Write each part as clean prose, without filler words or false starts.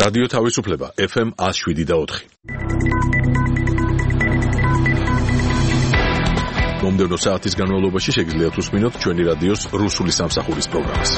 რადიო თავისუფლება FM 107.4. მომდევნო საათის განმავლობაში შეგიძლიათ უსმინოთ ჩვენი რადიოს რუსული სამსახურის პროგრამას.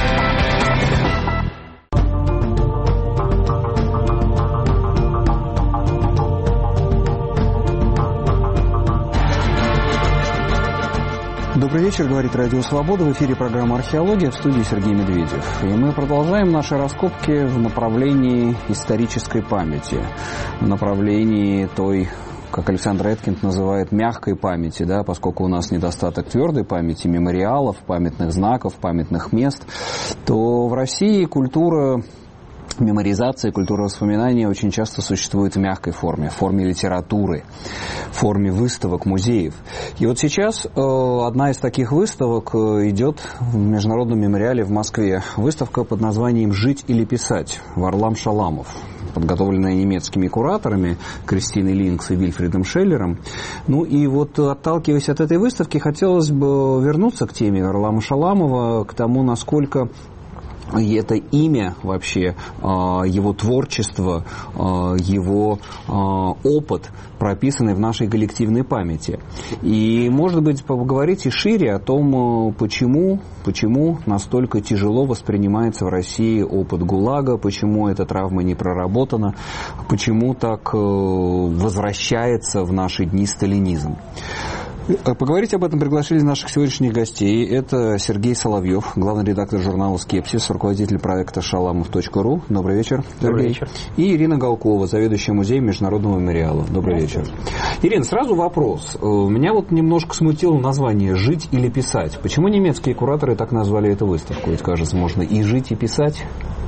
Добрый вечер, говорит Радио Свобода. В эфире программа «Археология», в студии Сергей Медведев. И мы продолжаем наши раскопки в направлении исторической памяти, в направлении той, как Александр Эткинд называет, мягкой памяти, да, поскольку у нас недостаток твердой памяти, мемориалов, памятных знаков, памятных мест, то в России культура меморизация, культура воспоминания очень часто существует в мягкой форме, в форме литературы, в форме выставок, музеев. И вот сейчас одна из таких выставок идет в Международном мемориале в Москве. Выставка под названием «Жить или писать» Варлам Шаламов, подготовленная немецкими кураторами Кристиной Линкс и Вильфридом Шеллером. Ну и вот, отталкиваясь от этой выставки, хотелось бы вернуться к теме Варлама Шаламова, к тому, насколько это имя вообще, его творчество, его опыт, прописанный в нашей коллективной памяти. И, может быть, поговорить и шире о том, почему настолько тяжело воспринимается в России опыт ГУЛАГа, почему эта травма не проработана, почему так возвращается в наши дни сталинизм. Поговорить об этом пригласили наших сегодняшних гостей. Это Сергей Соловьев, главный редактор журнала «Скепсис», руководитель проекта «Шаламов.ру». Добрый вечер, Сергей. Добрый вечер. И Ирина Галкова, заведующая музеем Международного мемориала. Добрый вечер. Ирина, сразу вопрос. Меня вот немножко смутило название «Жить или писать». Почему немецкие кураторы так назвали эту выставку? Ведь, кажется, можно и жить, и писать.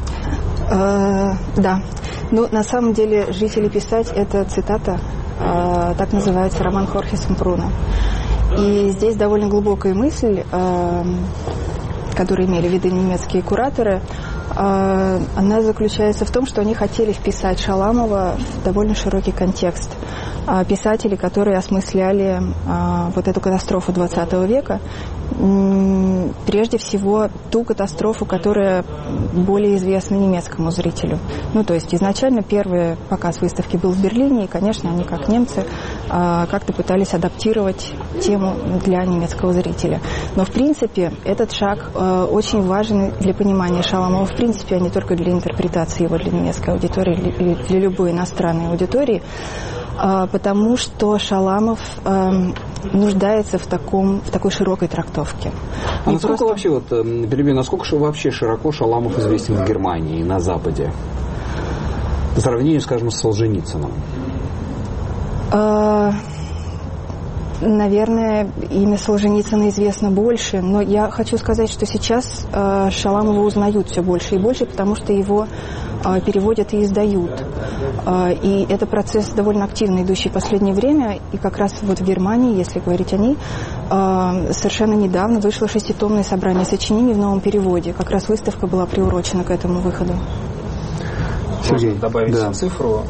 Да. Ну, на самом деле, «Жить или писать» — это цитата. Так называется роман Хорхе Семпруна. И здесь довольно глубокая мысль, которую имели в виду немецкие кураторы, она заключается в том, что они хотели вписать Шаламова в довольно широкий контекст. Писатели, которые осмысляли вот эту катастрофу 20 века, прежде всего ту катастрофу, которая более известна немецкому зрителю. Ну, то есть изначально первый показ выставки был в Берлине, и, конечно, они, как немцы, как-то пытались адаптировать тему для немецкого зрителя. Но, в принципе, этот шаг очень важен для понимания Шаламова, в принципе, а не только для интерпретации его для немецкой аудитории или для любой иностранной аудитории, потому что Шаламов нуждается в такой широкой трактовке. А насколько вообще, насколько вообще широко Шаламов известен в Германии, на Западе? По сравнению, скажем, с Солженицыным. Наверное, имя Солженицына известно больше, но я хочу сказать, что сейчас Шаламова узнают все больше и больше, потому что его переводят и издают. И это процесс довольно активно идущий в последнее время, и как раз вот в Германии, если говорить о ней, совершенно недавно вышло 6-томное собрание сочинений в новом переводе. Как раз выставка была приурочена к этому выходу. Можно добавить цифру.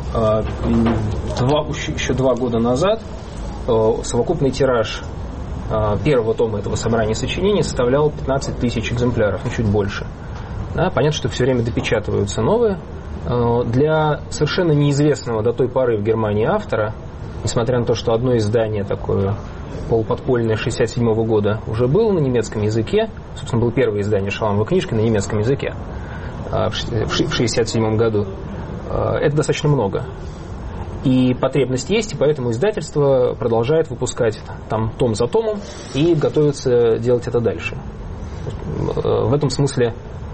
Еще 2 года назад совокупный тираж первого тома этого собрания сочинений составлял 15 тысяч экземпляров, чуть больше. Да, понятно, что все время допечатываются новые. Для совершенно неизвестного до той поры в Германии автора, несмотря на то, что одно издание такое полуподпольное 1967 года уже было на немецком языке, собственно, было первое издание Шаламовой книжки на немецком языке в 1967 году, это достаточно много. И потребность есть, и поэтому издательство продолжает выпускать там том за томом и готовится делать это дальше. В этом смысле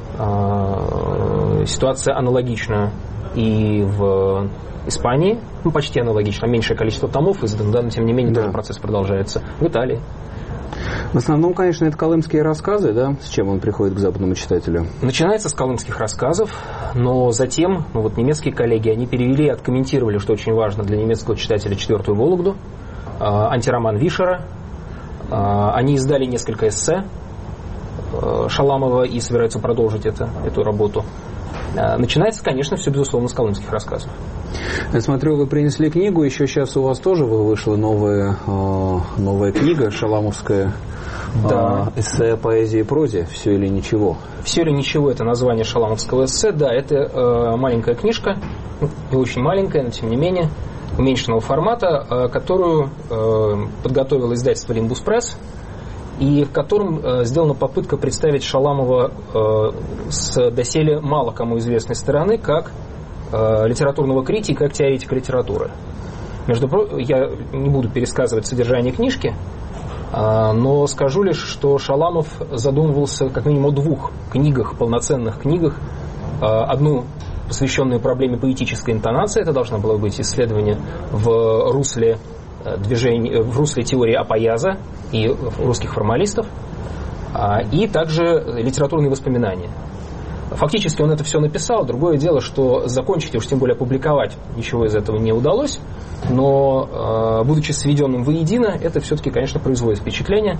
ситуация аналогична и в Испании, почти аналогично, меньшее количество томов издано, да, но тем не менее тоже процесс продолжается. В Италии. В основном, конечно, это колымские рассказы, да? С чем он приходит к западному читателю? Начинается с колымских рассказов, но затем, немецкие коллеги, они перевели и откомментировали, что очень важно для немецкого читателя, 4-ю Вологду, антироман Вишера. Они издали несколько эссе Шаламова и собираются продолжить эту работу. Начинается, конечно, все, безусловно, с колымских рассказов. Я смотрю, вы принесли книгу, еще сейчас у вас тоже вышла новая книга шаламовская Да. Эссе, поэзия и прозе, все или ничего. «Все или ничего» — это название шаламовского эссе. Да, это маленькая книжка, не очень маленькая, но тем не менее, уменьшенного формата, которую подготовило издательство «Лимбус Пресс», и в котором сделана попытка представить Шаламова с доселе мало кому известной стороны, как литературного критика, как теоретика литературы. Между прочим, я не буду пересказывать содержание книжки, но скажу лишь, что Шаламов задумывался как минимум о двух книгах, полноценных книгах. Одну, посвященную проблеме поэтической интонации, это должно было быть исследование в русле движения, в русле теории Апояза и русских формалистов, и также литературные воспоминания. Фактически он это все написал. Другое дело, что закончить, уж тем более опубликовать, ничего из этого не удалось. Но, будучи сведенным воедино, это все-таки, конечно, производит впечатление,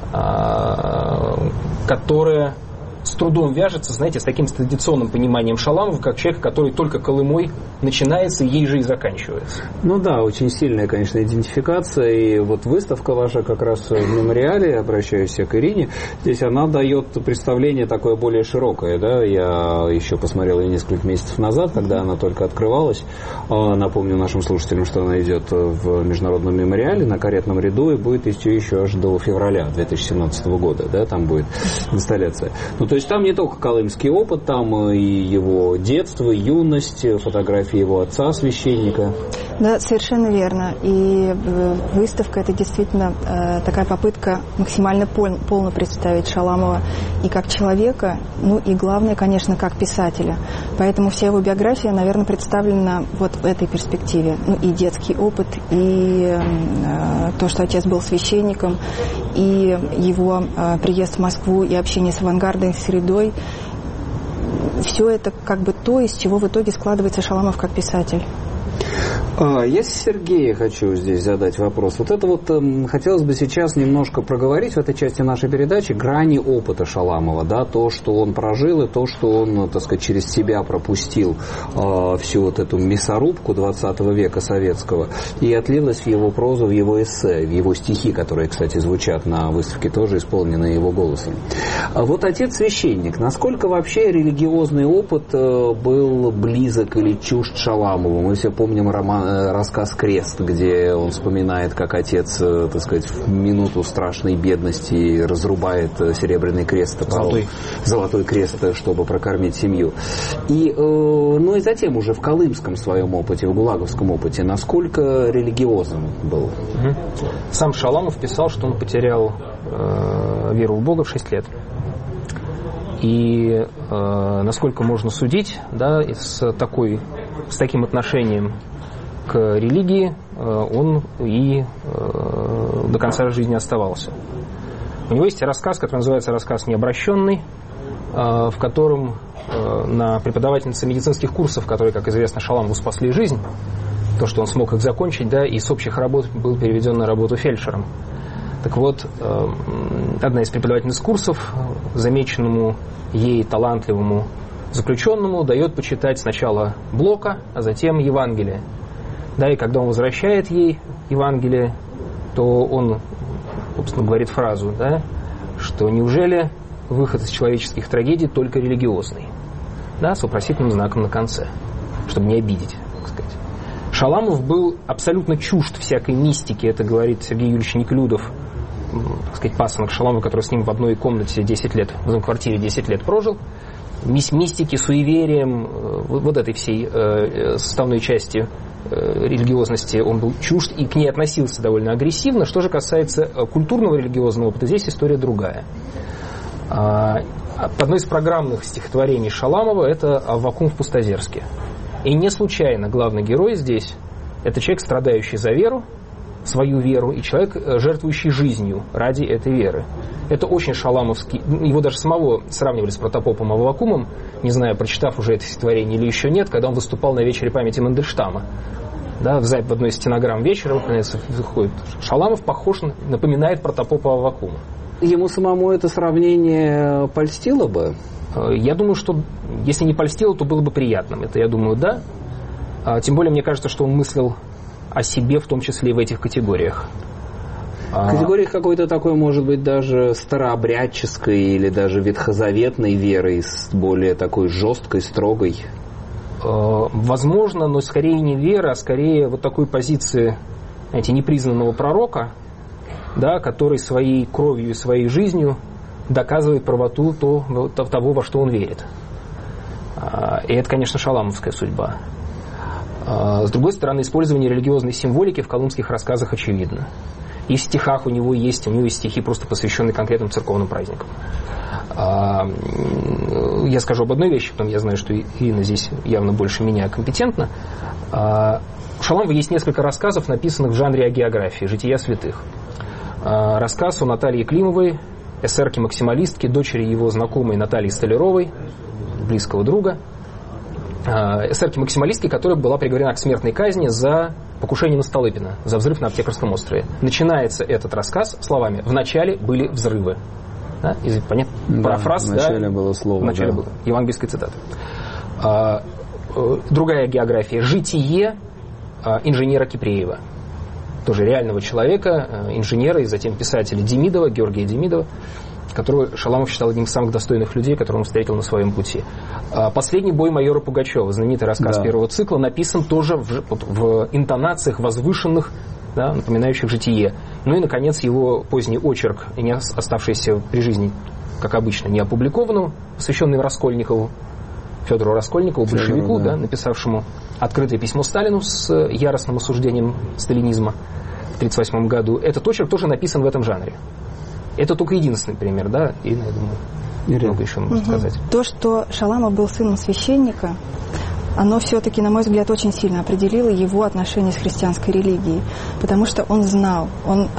которое с трудом вяжется, знаете, с таким традиционным пониманием Шаламова, как человек, который только Колымой начинается, ей же и заканчивается. Ну да, очень сильная, конечно, идентификация. И вот выставка ваша как раз в мемориале, обращаюсь к Ирине, здесь она дает представление такое более широкое. Да? Я еще посмотрел ее несколько месяцев назад, когда она только открывалась. Напомню нашим слушателям, что она идет в Международном мемориале на Каретном ряду и будет идти еще аж до февраля 2017 года. Да? Там будет инсталляция. Ну, то есть там не только колымский опыт, там и его детство, юность, фотографии его отца, священника. Да, совершенно верно. И выставка — это действительно такая попытка максимально полно представить Шаламова и как человека, ну и главное, конечно, как писателя. Поэтому вся его биография, наверное, представлена вот в этой перспективе. Ну и детский опыт, и то, что отец был священником, и его приезд в Москву, и общение с авангардной средой. Все это как бы то, из чего в итоге складывается Шаламов как писатель. Я Сергею хочу здесь задать вопрос. Вот это вот хотелось бы сейчас немножко проговорить в этой части нашей передачи грани опыта Шаламова, да, то, что он прожил, и то, что он, так сказать, через себя пропустил всю вот эту мясорубку 20 века советского, и отлилось в его прозу, в его эссе, в его стихи, которые, кстати, звучат на выставке, тоже исполнены его голосом. Вот отец священник, насколько вообще религиозный опыт был близок или чужд Шаламову? Мы все помним рассказ «Крест», где он вспоминает, как отец, так сказать, в минуту страшной бедности разрубает серебряный крест, золотой крест, чтобы прокормить семью. И, ну и затем уже в колымском своем опыте, в гулаговском опыте, насколько религиозным был? Сам Шаламов писал, что он потерял веру в Бога в 6 лет. И насколько можно судить, да, с таким отношением к религии он и до конца жизни оставался. У него есть рассказ, который называется «Рассказ необращенный», в котором на преподавательнице медицинских курсов, которые, как известно, Шаламову спасли жизнь, то, что он смог их закончить, да, и с общих работ был переведен на работу фельдшером. Так вот, одна из преподавательниц курсов замеченному ей талантливому заключенному дает почитать сначала Блока, а затем Евангелие. Да, и когда он возвращает ей Евангелие, то он, собственно, говорит фразу, да, что неужели выход из человеческих трагедий только религиозный? Да, с вопросительным знаком на конце, чтобы не обидеть, так сказать. Шаламов был абсолютно чужд всякой мистики, это говорит Сергей Юрьевич Неклюдов, так сказать, пасынок Шаламова, который с ним в одной комнате 10 лет, в одной квартире 10 лет прожил. Мистики, суеверием, вот этой всей составной части религиозности он был чужд и к ней относился довольно агрессивно. Что же касается культурного религиозного опыта, здесь история другая. Одно из программных стихотворений Шаламова – это «Аввакум в Пустозерске». И не случайно главный герой здесь – это человек, страдающий за веру, свою веру, и человек, жертвующий жизнью ради этой веры. Это очень шаламовский, его даже самого сравнивали с протопопом Аввакумом, не знаю, прочитав уже это стихотворение или еще нет, когда он выступал на вечере памяти Мандельштама. Да, в одной из стенограмм вечера выходит Шаламов напоминает протопопа Аввакума. Ему самому это сравнение польстило бы? Я думаю, что если не польстило, то было бы приятным. Это, я думаю, да. Тем более, мне кажется, что он мыслил о себе, в том числе и в этих категориях. Категория какой-то такой, может быть, даже старообрядческой или даже ветхозаветной веры, с более такой жесткой, строгой. Возможно, но скорее не вера, а скорее вот такой позиции, знаете, непризнанного пророка, да, который своей кровью и своей жизнью доказывает правоту того, во что он верит. И это, конечно, шаламовская судьба. С другой стороны, использование религиозной символики в калмыцких рассказах очевидно. И в стихах у него есть стихи, просто посвященные конкретным церковным праздникам. Я скажу об одной вещи, потом я знаю, что Ирина здесь явно больше меня компетентна. У Шаламова есть несколько рассказов, написанных в жанре агеографии, жития святых. Рассказ о Наталье Климовой, эсерке-максималистке, дочери его знакомой Натальи Столяровой, близкого друга. Эсерке-максималистке, которая была приговорена к смертной казни за покушение на Столыпина, за взрыв на Аптекарском острове. Начинается этот рассказ словами «Вначале были взрывы». Да? Понятно? Парафраз. Вначале было слово. Вначале было. Евангельская цитата. Другая география. Житие инженера Кипреева. Тоже реального человека, инженера и затем писателя Демидова, Георгия Демидова, которого Шаламов считал одним из самых достойных людей, которых он встретил на своем пути. «Последний бой майора Пугачева», знаменитый рассказ первого цикла, написан тоже в интонациях возвышенных, да, напоминающих житие. Ну и, наконец, его поздний очерк, не оставшийся при жизни, как обычно, не опубликованным, посвященный Раскольникову, Федору Раскольникову, большевику, да, написавшему открытое письмо Сталину с яростным осуждением сталинизма в 1938 году. Этот очерк тоже написан в этом жанре. Это только единственный пример, да, и, я думаю, много еще можно сказать. То, что Шаламов был сыном священника, оно все-таки, на мой взгляд, очень сильно определило его отношение с христианской религией. Потому что он знал,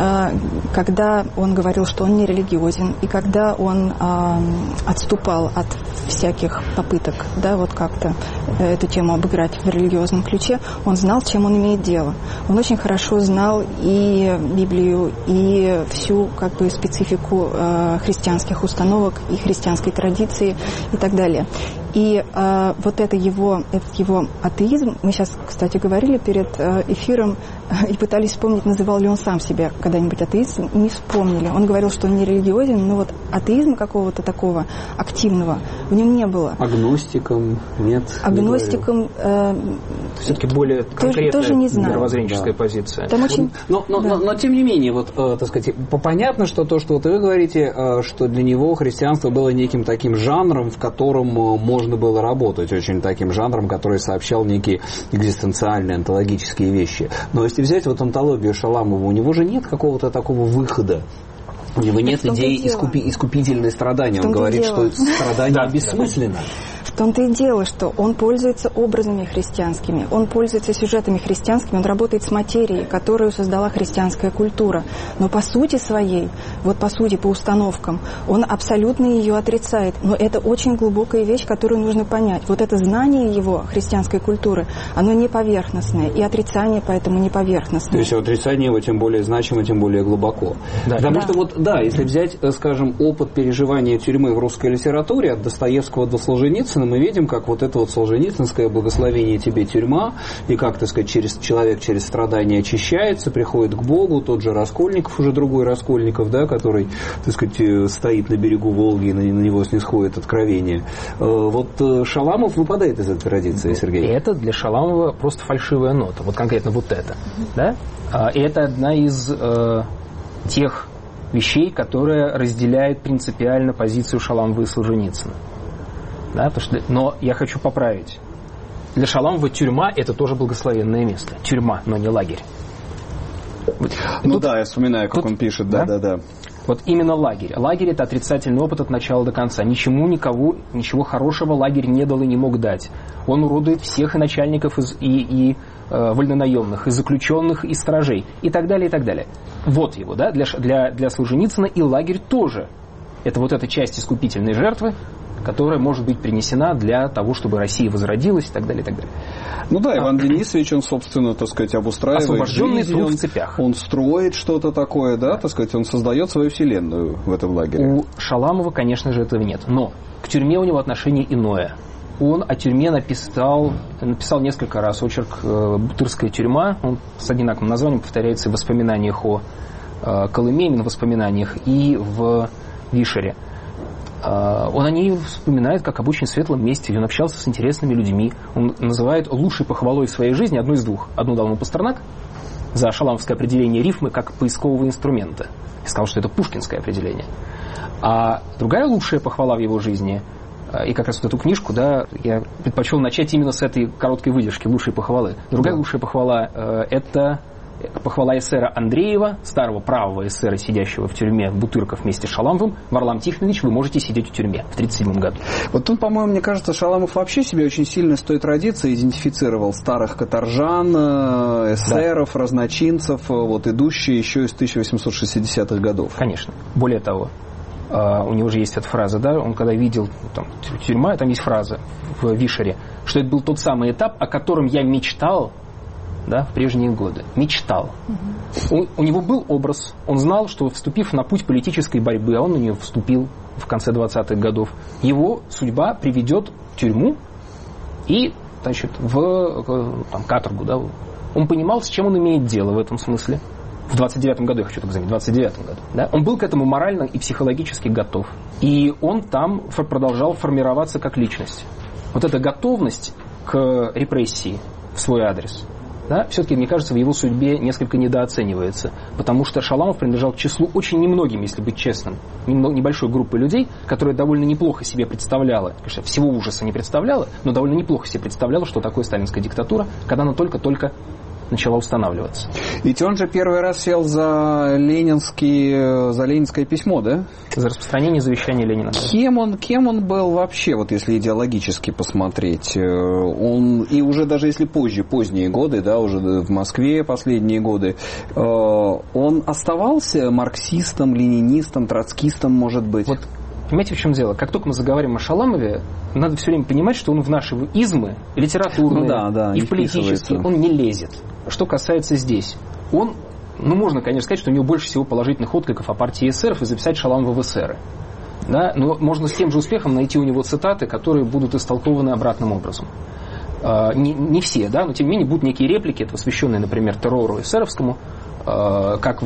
когда он говорил, что он не религиозен, и когда он отступал от всяких попыток, да, вот как-то эту тему обыграть в религиозном ключе, он знал, чем он имеет дело. Он очень хорошо знал и Библию, и всю как бы специфику христианских установок, и христианской традиции, и так далее. И вот этот его атеизм, мы сейчас, кстати, говорили перед эфиром и пытались вспомнить, называл ли он сам себя когда-нибудь атеистом, и не вспомнили. Он говорил, что он не религиозен, но вот атеизма какого-то такого активного в нем не было. Агностиком нет? Агностиком... все-таки более конкретная тоже не знаю. мировоззренческая позиция. Там очень... Но тем не менее, вот, так сказать, понятно, что то, что вот вы говорите, что для него христианство было неким таким жанром, в котором можно было работать, очень таким жанром, который сообщал некие экзистенциальные, онтологические вещи. Но если взять вот онтологию Шаламова, у него же нет какого-то такого выхода. У него нет идеи искупительной страдания. Он говорит, что страдание бессмысленно. В том-то и дело, что он пользуется образами христианскими, он пользуется сюжетами христианскими, он работает с материей, которую создала христианская культура. Но по сути своей, вот по сути, по установкам, он абсолютно ее отрицает. Но это очень глубокая вещь, которую нужно понять. Вот это знание его христианской культуры, оно не поверхностное, и отрицание поэтому не поверхностное. То есть отрицание его тем более значимо, тем более глубоко. Да. Потому что вот, да, если взять, скажем, опыт переживания тюрьмы в русской литературе от Достоевского до Солженицына, мы видим, как вот это вот солженицынское «благословение тебе, тюрьма», и как, так сказать, человек через страдания очищается, приходит к Богу, тот же Раскольников, уже другой Раскольников, да, который, так сказать, стоит на берегу Волги, и на него снисходит откровение. Вот Шаламов выпадает из этой традиции, Сергей. Это для Шаламова просто фальшивая нота, вот конкретно вот это, да? И это одна из тех вещей, которая разделяет принципиально позицию Шаламова и Солженицына. Да, но я хочу поправить. Для Шаламова тюрьма – это тоже благословенное место. Тюрьма, но не лагерь. Я вспоминаю, как он пишет. Да. Вот именно лагерь. Лагерь – это отрицательный опыт от начала до конца. Ничего хорошего лагерь не дал и не мог дать. Он уродует всех и начальников, и вольнонаемных, и заключенных, и стражей, и так далее, и так далее. Вот его, да, для Солженицына и лагерь тоже. Это вот эта часть искупительной жертвы, которая может быть принесена для того, чтобы Россия возродилась и так далее, и так далее. Иван Денисович, он, собственно, так сказать, обустраивает освобожденный жизнь, труп в цепях. Он строит что-то такое, да, так сказать, он создает свою вселенную в этом лагере. У Шаламова, конечно же, этого нет. Но к тюрьме у него отношение иное. Он о тюрьме написал несколько раз очерк «Бутырская тюрьма». Он с одинаковым названием повторяется в воспоминаниях о Колыме, именно в воспоминаниях, и в Вишере. Он о ней вспоминает как об очень светлом месте, он общался с интересными людьми. Он называет лучшей похвалой в своей жизни одну из двух. Одну дал ему Пастернак за шаламовское определение рифмы как поискового инструмента. Я сказал, что это пушкинское определение. А другая лучшая похвала в его жизни, и как раз вот эту книжку, да, я предпочел начать именно с этой короткой выдержки лучшей похвалы. Другая лучшая похвала – это похвала эсера Андреева, старого правого эсера, сидящего в тюрьме Бутырков вместе с Шаламовым. Варлам Тихонович, вы можете сидеть в тюрьме в 1937 году. Вот тут, по-моему, мне кажется, Шаламов вообще себя очень сильно с той традицией идентифицировал старых каторжан, эсеров, разночинцев, вот, идущие еще из 1860-х годов. Конечно. Более того, у него же есть эта фраза, да, он когда видел там, тюрьма, там есть фраза в Вишере, что это был тот самый этап, о котором я мечтал, да, в прежние годы. Мечтал. У него был образ. Он знал, что, вступив на путь политической борьбы, а он на нее вступил в конце 20-х годов, его судьба приведет в тюрьму и, значит, в там, каторгу. Да. Он понимал, с чем он имеет дело в этом смысле. В 29-м году, я хочу так заметить, в 29-м году. Да. Он был к этому морально и психологически готов. И он там продолжал формироваться как личность. Вот эта готовность к репрессии в свой адрес, да, все-таки, мне кажется, в его судьбе несколько недооценивается. Потому что Шаламов принадлежал к числу очень немногим, если быть честным, небольшой группы людей, которая довольно неплохо себе представляла, конечно, всего ужаса не представляла, но довольно неплохо себе представляла, что такое сталинская диктатура, когда она только-только начала устанавливаться. Ведь он же первый раз сел за ленинское письмо, да? За распространение завещания Ленина. Кем он был вообще, вот если идеологически посмотреть? Он, и уже даже если поздние годы, да, уже в Москве последние годы, он оставался марксистом, ленинистом, троцкистом, может быть? Вот, понимаете, в чем дело? Как только мы заговорим о Шаламове, надо все время понимать, что он в наши измы, литературные и в политические, он не лезет. Что касается здесь, он, можно, конечно, сказать, что у него больше всего положительных откликов о партии эсеров и записать Шаламова в эсеры. Да? Но можно с тем же успехом найти у него цитаты, которые будут истолкованы обратным образом. Не все, да, но тем не менее будут некие реплики, посвященные, например, террору эсеровскому, как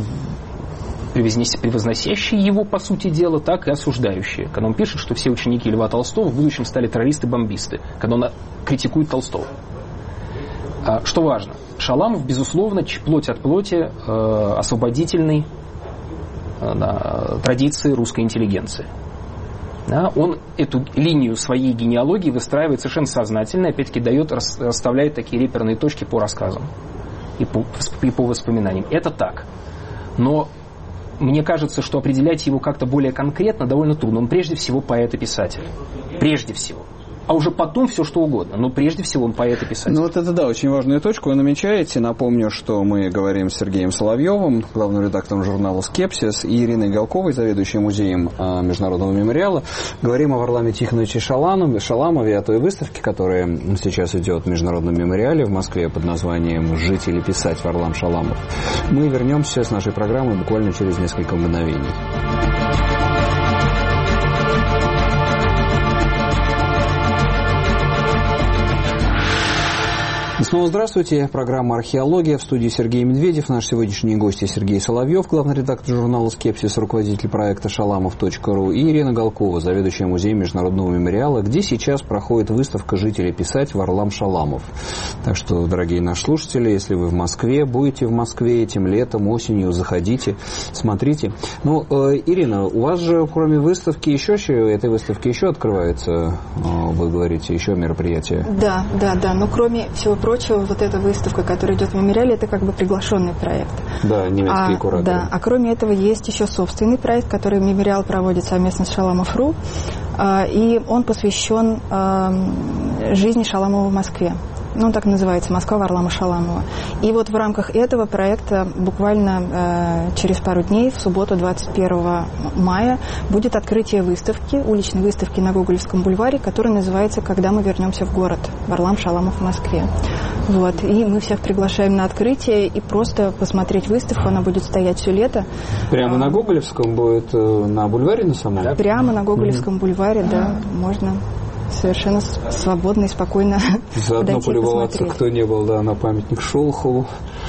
превозносящие его, по сути дела, так и осуждающие. Когда он пишет, что все ученики Льва Толстого в будущем стали террористы-бомбисты, когда он критикует Толстого. Что важно, Шаламов, безусловно, плоть от плоти освободительной традиции русской интеллигенции. Да, он эту линию своей генеалогии выстраивает совершенно сознательно, опять-таки расставляет такие реперные точки по рассказам и по воспоминаниям. Это так. Но мне кажется, что определять его как-то более конкретно довольно трудно. Он прежде всего поэт и писатель. Прежде всего. А уже потом все что угодно. Но прежде всего он поэт и писатель. Ну вот это, да, очень важную точку вы намечаете. Напомню, что мы говорим с Сергеем Соловьевым, главным редактором журнала «Скепсис», и Ириной Галковой, заведующей музеем Международного мемориала. Говорим о Варламе Тихоновиче Шаламове, о той выставке, которая сейчас идет в Международном мемориале в Москве под названием «Жить или писать Варлам Шаламов». Мы вернемся с нашей программой буквально через несколько мгновений. Снова здравствуйте. Программа «Археология». В студии Сергей Медведев. Наш сегодняшний гость Сергей Соловьев, главный редактор журнала «Скепсис», руководитель проекта «Шаламов.ру», и Ирина Галкова, заведующая музеем Международного мемориала, где сейчас проходит выставка «Жить или писать» Варлам Шаламов. Так что, дорогие наши слушатели, если вы в Москве, будете в Москве этим летом, осенью, заходите, смотрите. Ну, Ирина, у вас же, кроме выставки, этой выставки еще открывается, вы говорите, еще мероприятие? Да. Но кроме всего прочего, вот эта выставка, которая идет в мемориале, это как бы приглашенный проект. Да, немецкие кураторы. Да, а кроме этого есть еще собственный проект, который мемориал проводит совместно с Шаламов.ру, и он посвящен жизни Шаламова в Москве. Ну, так называется, «Москва Варлама Шаламова». И вот в рамках этого проекта буквально через пару дней, в субботу, 21 мая, будет открытие выставки, уличной выставки на Гоголевском бульваре, которая называется «Когда мы вернемся в город. Варлам Шаламов в Москве». Вот. И мы всех приглашаем на открытие и просто посмотреть выставку. Она будет стоять все лето. Прямо на Гоголевском будет, на бульваре на самом? Да? Прямо на Гоголевском бульваре, да, можно совершенно свободно и спокойно заодно полюбоваться, кто не был, да, на памятник Шолохову.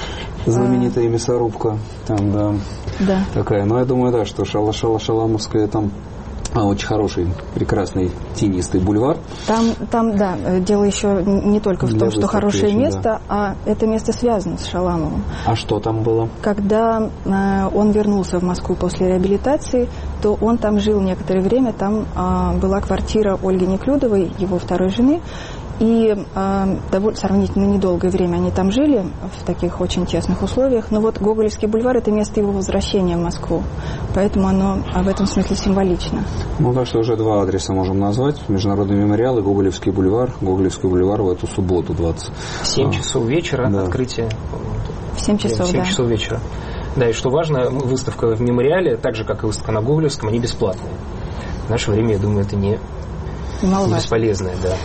Знаменитая мясорубка. Там, да. Да. Такая. Но я думаю, да, что Шаламовская там очень хороший, прекрасный тенистый бульвар. Там, да, дело еще не только в том, что хорошее место, да. а это место связано с Шаламовым. А что там было? Когда он вернулся в Москву после реабилитации, то он там жил некоторое время. Там была квартира Ольги Неклюдовой, его второй жены. И довольно сравнительно недолгое время они там жили в таких очень тесных условиях. Но вот Гоголевский бульвар – это место его возвращения в Москву. Поэтому оно в этом смысле символично. Ну, так что уже два адреса можем назвать. Международный мемориал и Гоголевский бульвар. Гоголевский бульвар в эту субботу 20. В 7 часов вечера, да. Открытие. В 7 часов, 7 часов вечера. Да, и что важно, выставка в мемориале, так же, как и выставка на Гоголевском, они бесплатные. В наше время, я думаю, это не бесполезное, да.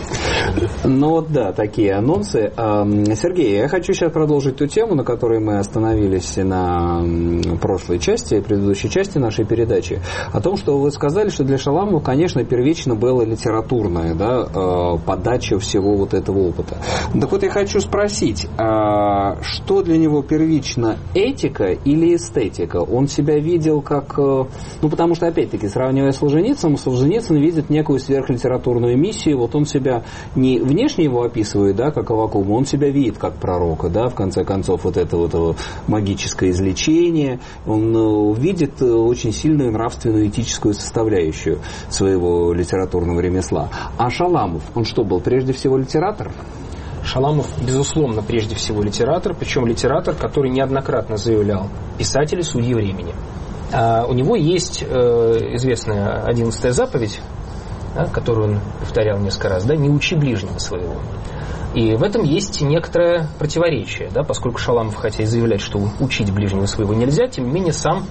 Ну вот да, такие анонсы. Сергей, я хочу сейчас продолжить ту тему, на которой мы остановились на прошлой части, предыдущей части нашей передачи, о том, что вы сказали, что для Шаламова, конечно, первично была литературная, да, подача всего вот этого опыта. Так вот я хочу спросить, что для него первично, этика или эстетика? Он себя видел как... Ну, потому что, опять-таки, сравнивая с Солженицыным видит некую сверхлитературную миссию. Вот он себя не внешне его описывает, да, как Аввакума, он себя видит как пророка, да, в конце концов, вот это вот магическое излечение. Он видит очень сильную нравственную, этическую составляющую своего литературного ремесла. А Шаламов, он что, был прежде всего литератор? Шаламов, безусловно, прежде всего литератор, причем литератор, который неоднократно заявлял: писатели, судьи времени. У него есть известная 11-я заповедь, да, которую он повторял несколько раз, да, «не учи ближнего своего». И в этом есть некоторое противоречие, да, поскольку Шаламов, хотя и заявляет, что учить ближнего своего нельзя, тем не менее сам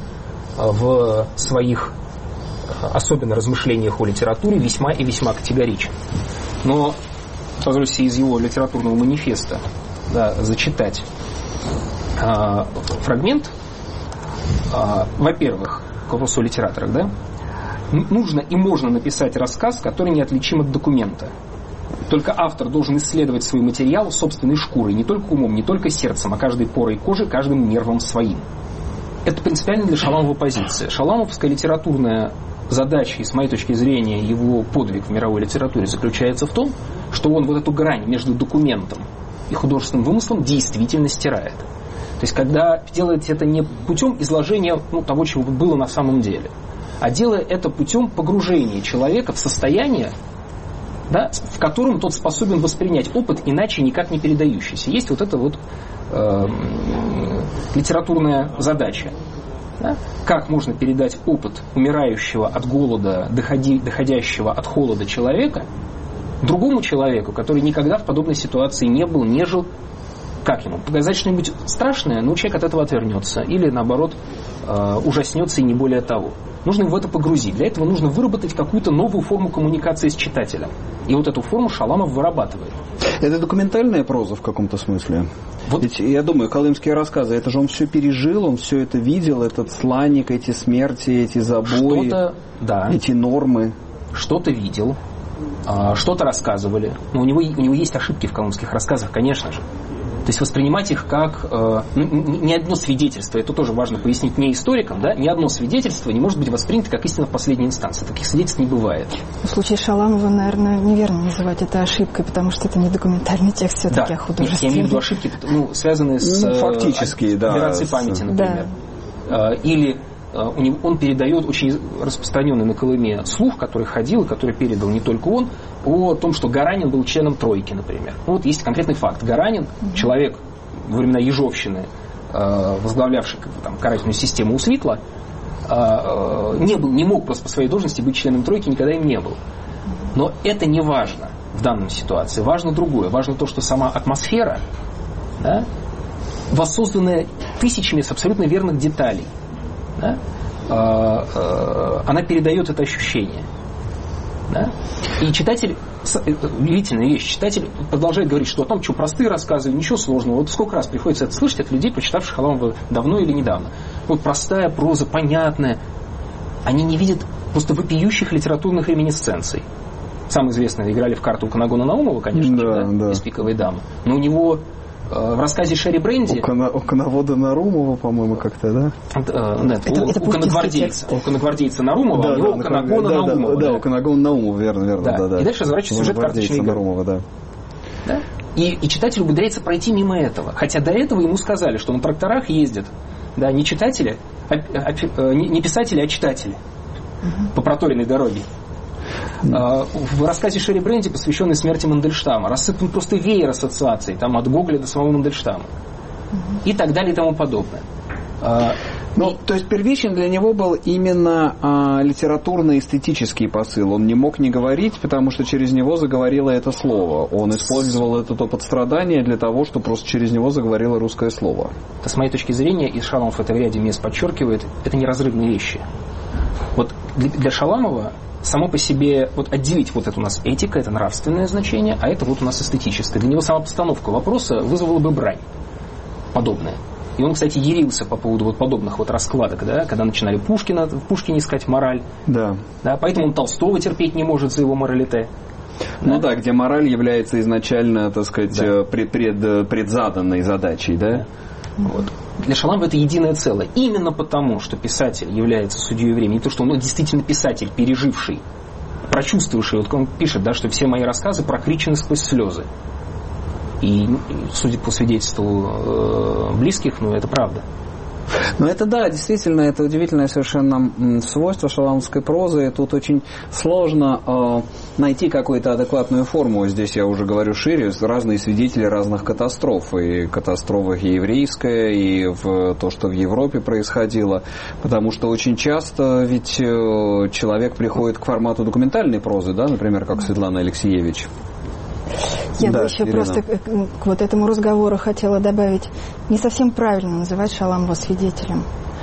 в своих, особенно размышлениях о литературе, весьма и весьма категоричен. Но позвольте из его литературного манифеста, да, зачитать фрагмент. Во-первых, к вопросу о литераторах, да, нужно и можно написать рассказ, который неотличим от документа. Только автор должен исследовать свой материал собственной шкурой, не только умом, не только сердцем, а каждой порой кожи, каждым нервом своим. Это принципиально для Шаламова позиция. Шаламовская литературная задача, и с моей точки зрения его подвиг в мировой литературе, заключается в том, что он вот эту грань между документом и художественным вымыслом действительно стирает. То есть, когда делает это не путем изложения того, чего было на самом деле, а делая это путем погружения человека в состояние, да, в котором тот способен воспринять опыт, иначе никак не передающийся. Есть вот эта вот литературная задача. Да? Как можно передать опыт умирающего от голода, доходящего от холода человека другому человеку, который никогда в подобной ситуации не был, не жил. Как ему? Показать что-нибудь страшное, но человек от этого отвернется. Или, наоборот, ужаснется и не более того. Нужно его в это погрузить. Для этого нужно выработать какую-то новую форму коммуникации с читателем. И вот эту форму Шаламов вырабатывает. Это документальная проза в каком-то смысле? Вот. Ведь, я думаю, колымские рассказы, это же он все пережил, он все это видел, этот сланник, эти смерти, эти забои, что-то, да, эти нормы. Что-то видел, что-то рассказывали. Но у него есть ошибки в колымских рассказах, конечно же. То есть воспринимать их как ни одно свидетельство, это тоже важно пояснить не историкам, да, ни одно свидетельство не может быть воспринято как истина в последней инстанции. Таких свидетельств не бывает. В случае Шаламова, наверное, неверно называть это ошибкой, потому что это не документальный текст, все-таки, да, а художественный. Я имею в виду ошибки, связанные с операцией памяти, например. Да. Или он передает очень распространенный на Колыме слух, который ходил, и который передал не только он, о том, что Гаранин был членом тройки, например. Ну, вот есть конкретный факт. Гаранин, человек во времена Ежовщины, возглавлявший карательную систему у Свитла, не мог просто по своей должности быть членом тройки, никогда им не был. Но это не важно в данной ситуации. Важно другое. Важно то, что сама атмосфера, да, воссозданная тысячами с абсолютно верных деталей, да, она передает это ощущение. Да? И читатель, удивительная вещь, читатель продолжает говорить, что о том, что простые рассказы, ничего сложного. Вот сколько раз приходится это слышать от людей, прочитавших Шаламова давно или недавно. Вот простая проза, понятная. Они не видят просто вопиющих литературных реминисценций. Самое известное, играли в карту у Канагона Наумова, конечно, да, из «Пиковой дамы». Но у него в рассказе Шерри Бренди... У коновода Нарумова, по-моему, как-то, да? Нет, у коногвардейца Нарумова, а у него у Канагона Наумова. Да, у Канагона Наумова, верно. Да. И дальше разворачивается сюжет карточной игры. Нарумова, да. Да? И читатель умудряется пройти мимо этого. Хотя до этого ему сказали, что на тракторах ездят, да, не читатели, не писатели, а читатели по проторенной дороге. В рассказе Шерри Бренди, посвященной смерти Мандельштама, рассыпан просто веер ассоциаций, там от Гоголя до самого Мандельштама. И так далее и тому подобное. То есть первичен для него был именно литературно-эстетический посыл. Он не мог не говорить, потому что через него заговорило это слово. Он использовал это подстрадание для того, чтобы просто через него заговорило русское слово. С моей точки зрения, и Шаламов это в ряде мест подчеркивает, это неразрывные вещи. Вот для Шаламова само по себе, вот отделить вот это у нас этика, это нравственное значение, а это вот у нас эстетическое. Для него сама постановка вопроса вызвала бы брань подобная. И он, кстати, ярился по поводу вот подобных вот раскладок, да, когда начинали в Пушкине искать мораль. Да. Поэтому он Толстого терпеть не может за его моралите. Да, где мораль является изначально, так сказать, предзаданной задачей, да? Вот. Для Шаламова это единое целое. Именно потому, что писатель является судьей времени, не то, что он действительно писатель, переживший, прочувствовавший. Вот он пишет, да, что все мои рассказы прокричены сквозь слезы. И, судя по свидетельству близких, это правда. Это да, действительно, это удивительное совершенно свойство шаламовской прозы. И тут очень сложно найти какую-то адекватную форму. Здесь я уже говорю шире, разные свидетели разных катастроф. И катастрофа еврейская, и то, что в Европе происходило. Потому что очень часто ведь человек приходит к формату документальной прозы, да, например, как Светлана Алексеевич. Я бы еще просто к вот этому разговору хотела добавить, не совсем правильно называть Шаламова свидетелем,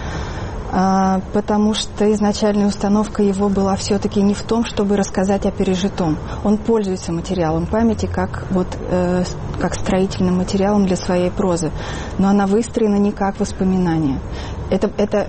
потому что изначальная установка его была все-таки не в том, чтобы рассказать о пережитом. Он пользуется материалом памяти как строительным материалом для своей прозы, но она выстроена не как воспоминание. Это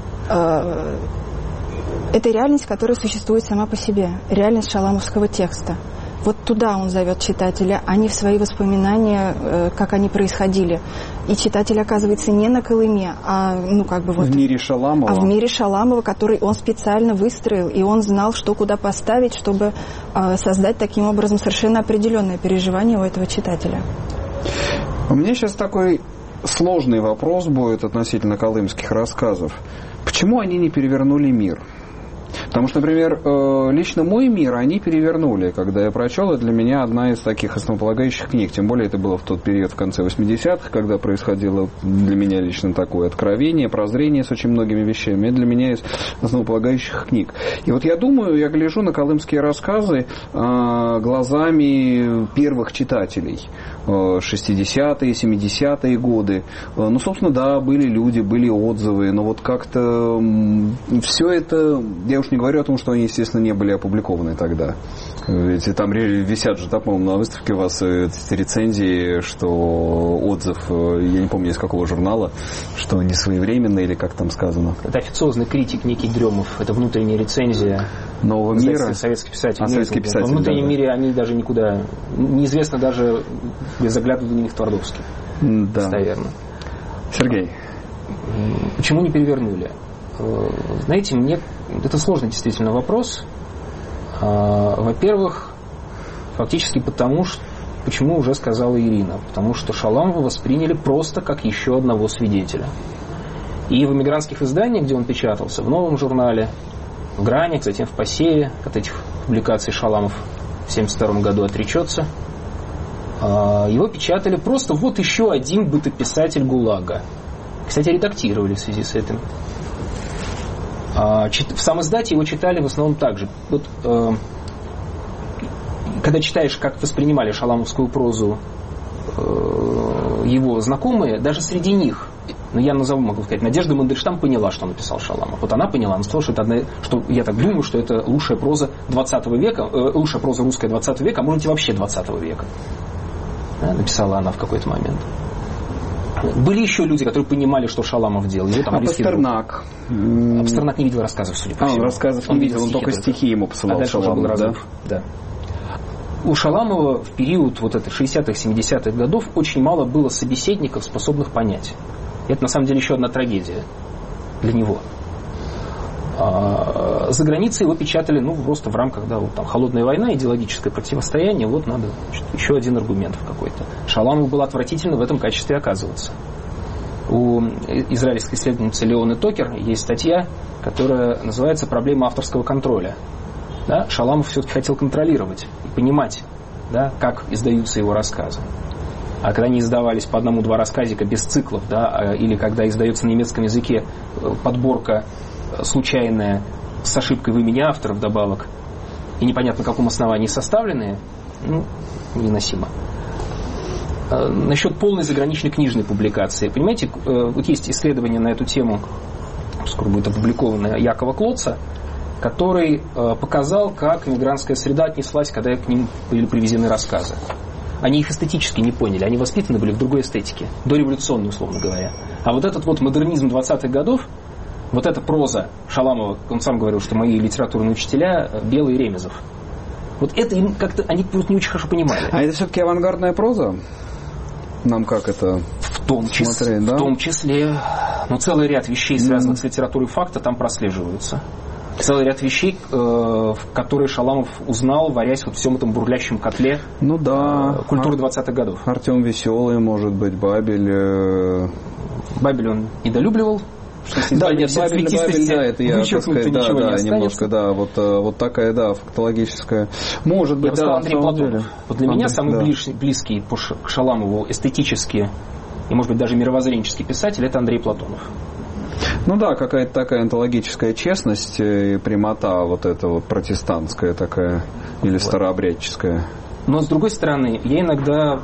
реальность, которая существует сама по себе, реальность шаламовского текста. Вот туда он зовет читателя, а не в свои воспоминания, как они происходили. И читатель оказывается не на Колыме, а в мире Шаламова. А в мире Шаламова, который он специально выстроил, и он знал, что куда поставить, чтобы создать таким образом совершенно определенное переживание у этого читателя. У меня сейчас такой сложный вопрос будет относительно колымских рассказов. Почему они не перевернули мир? Потому что, например, лично мой мир они перевернули. Когда я прочел, это для меня одна из таких основополагающих книг. Тем более это было в тот период, в конце 80-х, когда происходило для меня лично такое откровение, прозрение с очень многими вещами. Это для меня из основополагающих книг. И вот я думаю, я гляжу на колымские рассказы глазами первых читателей. 60-е, 70-е годы. Собственно, да, были люди, были отзывы, но вот как-то все это, я уж не говорю о том, что они, естественно, не были опубликованы тогда. Ведь там висят же, по-моему, на выставке у вас рецензии, что отзыв, я не помню, из какого журнала, что не своевременно или как там сказано. Это официозный критик некий Дремов, это внутренняя рецензия Нового мира. Советский писатель. Советский писатель. В внутреннем мире они даже никуда, неизвестно даже, где заглядывали на них Твардовский. Да. Достоверно. Сергей. Почему не перевернули? Знаете, мне это сложный действительно вопрос. Во-первых, фактически почему уже сказала Ирина, потому что Шаламова восприняли просто как еще одного свидетеля. И в эмигрантских изданиях, где он печатался, в Новом журнале, в Гранях, затем в Посее, от этих публикаций Шаламов в 1972 году отречется, его печатали просто вот еще один бытописатель ГУЛАГа. Кстати, редактировали в связи с этим. В самоиздате его читали в основном так же. Вот, когда читаешь, как воспринимали шаламовскую прозу его знакомые, даже среди них, я могу сказать, Надежда Мандельштам поняла, что написал Шаламов. Вот она поняла, она сказала, что я так думаю, что это лучшая проза 20 века, лучшая проза русская 20 века, а может быть и вообще 20 века. Да, написала она в какой-то момент. Были еще люди, которые понимали, что Шаламов делал. Пастернак. Пастернак не видел рассказов, судя по всему. Он рассказов не видел, он только стихи ему посылал Шаламов, да? У Шаламова в период вот этих 60-х, 70-х годов очень мало было собеседников, способных понять. И это на самом деле еще одна трагедия для него. За границей его печатали, просто в рамках, вот там холодная война, идеологическое противостояние, вот надо еще один аргумент какой-то. Шаламов был отвратительно в этом качестве оказываться. У израильской исследовательницы Леоны Токер есть статья, которая называется «Проблема авторского контроля». Да? Шаламов все-таки хотел контролировать и понимать, да, как издаются его рассказы. А когда они издавались по одному-два рассказика без циклов, да, или когда издается на немецком языке подборка случайная с ошибкой в имени автора вдобавок и непонятно на каком основании составленные, невыносимо. Насчет полной заграничной книжной публикации. Понимаете, вот есть исследование на эту тему, скоро будет опубликовано, Якова Клотца, который показал, как мигрантская среда отнеслась, когда к ним были привезены рассказы. Они их эстетически не поняли, они воспитаны были в другой эстетике, дореволюционной, условно говоря. А вот этот вот модернизм 20-х годов, вот эта проза Шаламова, он сам говорил, что мои литературные учителя Белый и Ремезов. Вот это им как-то, они просто не очень хорошо понимали. А это все-таки авангардная проза? Нам как это в том числе, смотреть, да? В том числе, целый ряд вещей, связанных с литературой факта, там прослеживаются. Целый ряд вещей, которые Шаламов узнал, варясь вот в всем этом бурлящем котле культуры 20-х годов. Артем Веселый, может быть, Бабель. Бабель он недолюбливал. Бабель, это я, так сказать, немножко, вот такая, фактологическая. Может быть, я Андрей Платонов. Вот для меня самый близкий к Шаламову эстетически и, может быть, даже мировоззренческий писатель — это Андрей Платонов. Какая-то такая онтологическая честность и прямота, вот эта вот протестантская такая, или старообрядческая. Но, с другой стороны, я иногда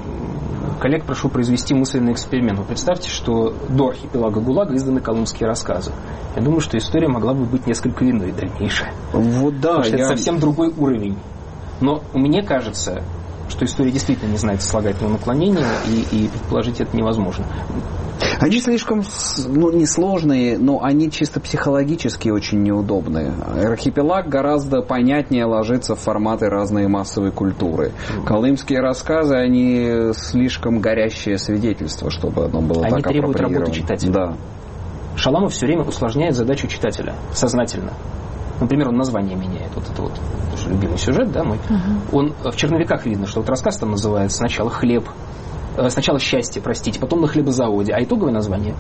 коллег прошу произвести мысленный эксперимент. Вы представьте, что до архипелага ГУЛАГа изданы колымские рассказы. Я думаю, что история могла бы быть несколько иной, дальнейшая. Потому что это совсем другой уровень. Но мне кажется, что история действительно не знает слагательного наклонения, и предположить это невозможно. Они слишком, несложные, но они чисто психологически очень неудобные. Архипелаг гораздо понятнее ложится в форматы разной массовой культуры. Колымские рассказы, они слишком горящее свидетельство, чтобы оно было так апроприировано. Они требуют работы читателя. Да. Шаламов все время усложняет задачу читателя сознательно. Например, он название меняет. Вот это любимый сюжет, да, мой. Он в «Черновиках» видно, что вот рассказ там называется сначала «Хлеб», сначала «Счастье», потом «На хлебозаводе», а итоговое название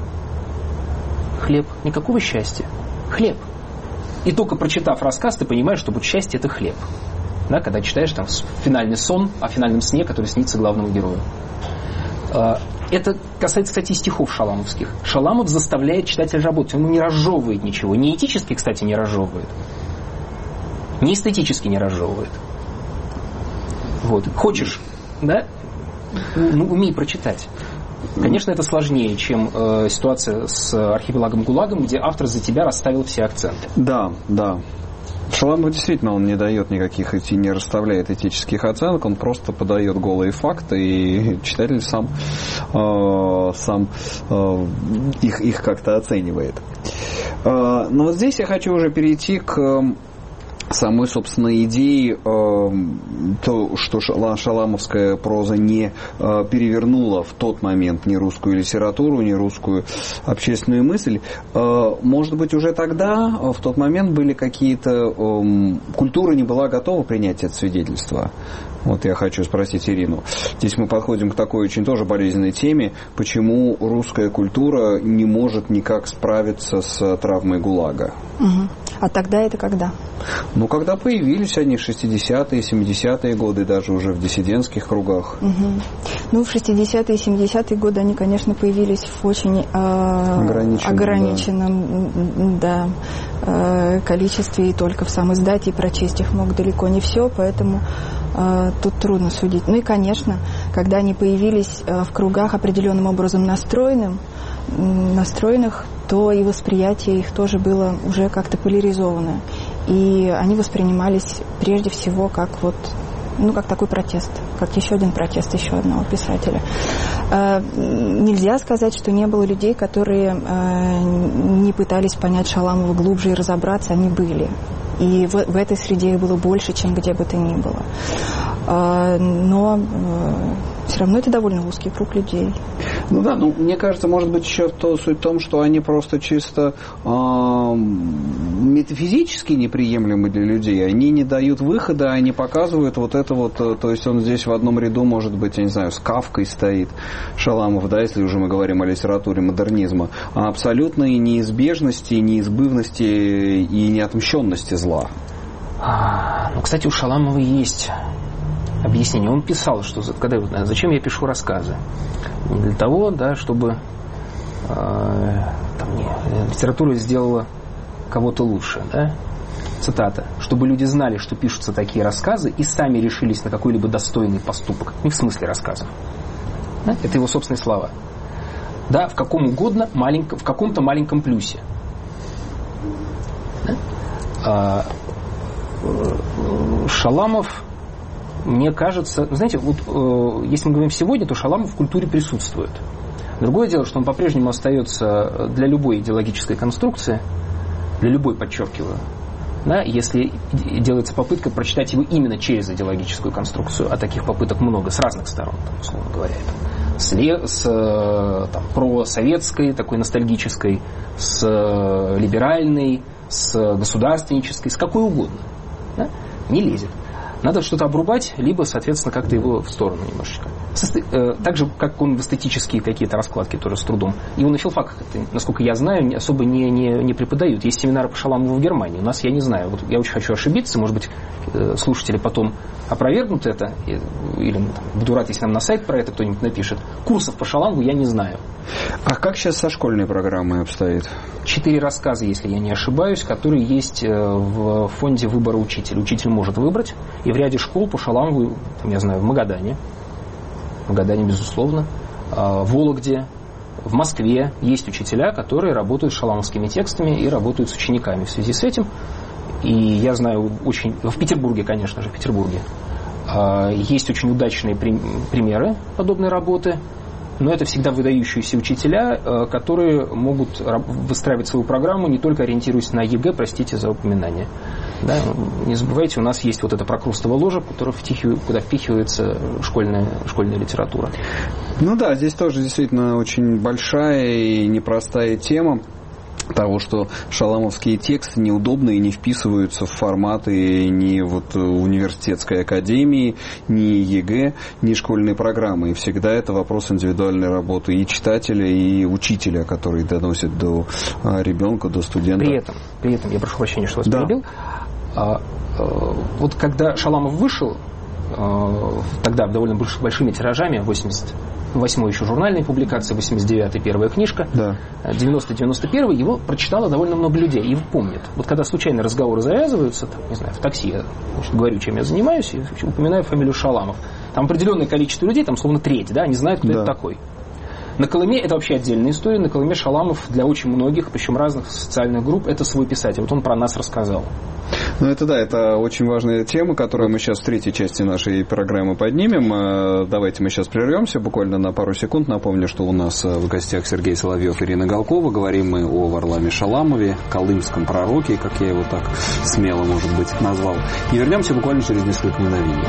«Хлеб». Никакого счастья. Хлеб. И только прочитав рассказ, ты понимаешь, что вот счастье — это хлеб. Да, когда читаешь там финальный сон о финальном сне, который снится главному герою. Это касается, кстати, и стихов шаламовских. Шаламов заставляет читателя работать. Он не разжевывает ничего. Не этически, кстати, не разжевывает. Не эстетически не разжевывает. Вот. Хочешь, да? Умей прочитать. Конечно, это сложнее, чем ситуация с архипелагом ГУЛАГом, где автор за тебя расставил все акценты. Да. Шаламов действительно, он не дает никаких, не расставляет этических оценок, он просто подает голые факты, и читатель сам их как-то оценивает. Но вот здесь я хочу уже перейти к самой, собственно, идеи, то, что шаламовская проза не перевернула в тот момент ни русскую литературу, ни русскую общественную мысль. Может быть, уже тогда, в тот момент, были какие-то... Культура не была готова принять это свидетельство. Вот я хочу спросить Ирину. Здесь мы подходим к такой очень тоже болезненной теме, почему русская культура не может никак справиться с травмой ГУЛАГа. Угу. А тогда это когда? Когда появились они в 60-е, 70-е годы, даже уже в диссидентских кругах. Угу. В 60-е и 70-е годы они, конечно, появились в очень ограниченном количестве, и только в сам издате, и прочесть их мог далеко не все, поэтому тут трудно судить. И, конечно, когда они появились в кругах определенным образом настроенных, то и восприятие их тоже было уже как-то поляризованное. И они воспринимались прежде всего как как такой протест, как еще один протест еще одного писателя. Нельзя сказать, что не было людей, которые не пытались понять Шаламова глубже и разобраться, они были. И в этой среде их было больше, чем где бы то ни было. Но все равно это довольно узкий круг людей. Мне кажется, может быть, еще суть в том, что они просто чисто метафизически неприемлемы для людей. Они не дают выхода, они показывают вот это вот, то есть он здесь в одном ряду, может быть, я не знаю, с Кафкой стоит, Шаламов, да, если уже мы говорим о литературе модернизма, о абсолютной неизбежности, неизбывности и неотмщенности зла. Кстати, у Шаламова есть объяснение. Он писал, что зачем я пишу рассказы? Не для того, да, чтобы литература сделала кого-то лучше, да? Цитата. Чтобы люди знали, что пишутся такие рассказы, и сами решились на какой-либо достойный поступок. Не в смысле рассказов. Да? Это его собственные слова. Да, в каком угодно в каком-то маленьком плюсе. Да? Шаламов, мне кажется, знаете, если мы говорим сегодня, то Шаламов в культуре присутствует. Другое дело, что он по-прежнему остается для любой идеологической конструкции, для любой, подчеркиваю, да, если делается попытка прочитать его именно через идеологическую конструкцию, а таких попыток много, с разных сторон, условно говоря, с просоветской, такой ностальгической, с либеральной, с государственнической, с какой угодно, да, не лезет. Надо что-то обрубать, либо, соответственно, как-то его в сторону немножечко. Так же, как он в эстетические какие-то раскладки тоже с трудом. Его на филфаках, насколько я знаю, особо не преподают. Есть семинары по Шаламову в Германии. У нас, я не знаю, я очень хочу ошибиться, может быть, слушатели потом опровергнут это, или буду рад, если нам на сайт про это кто-нибудь напишет. Курсов по Шаламову я не знаю. А как сейчас со школьной программой обстоит? 4 рассказа, если я не ошибаюсь, которые есть в фонде выбора учителя. Учитель может выбрать. И в ряде школ по Шаламову, я знаю, в Магадане, безусловно, в Вологде, в Москве есть учителя, которые работают с шаламовскими текстами и работают с учениками в связи с этим. И я знаю в Петербурге, конечно же, есть очень удачные примеры подобной работы. Но это всегда выдающиеся учителя, которые могут выстраивать свою программу, не только ориентируясь на ЕГЭ, простите за упоминание. Да? Не забывайте, у нас есть вот эта прокрустово ложа, куда впихивается школьная литература. Здесь тоже действительно очень большая и непростая тема того, что шаламовские тексты неудобные, не вписываются в форматы ни университетской академии, ни ЕГЭ, ни школьной программы. И всегда это вопрос индивидуальной работы и читателя, и учителя, который доносит до ребенка, до студента. При этом, я прошу прощения, что вас перебил. Когда Шаламов вышел, тогда довольно большими тиражами, 88-й еще журнальные публикации, 89-й первая книжка, 90-91-й его прочитало довольно много людей, его помнят. Когда случайно разговоры завязываются, не знаю, в такси я говорю, чем я занимаюсь, и упоминаю фамилию Шаламов. Там определенное количество людей, там словно треть, они знают, кто это такой. На Колыме это вообще отдельная история. На Колыме Шаламов для очень многих, причем разных социальных групп, это свой писатель. Он про нас рассказал. Это очень важная тема, которую мы сейчас в третьей части нашей программы поднимем. Давайте мы сейчас прервемся буквально на пару секунд. Напомню, что у нас в гостях Сергей Соловьев и Ирина Галкова. Говорим мы о Варламе Шаламове, колымском пророке, как я его так смело, может быть, назвал. И вернемся буквально через несколько мгновений.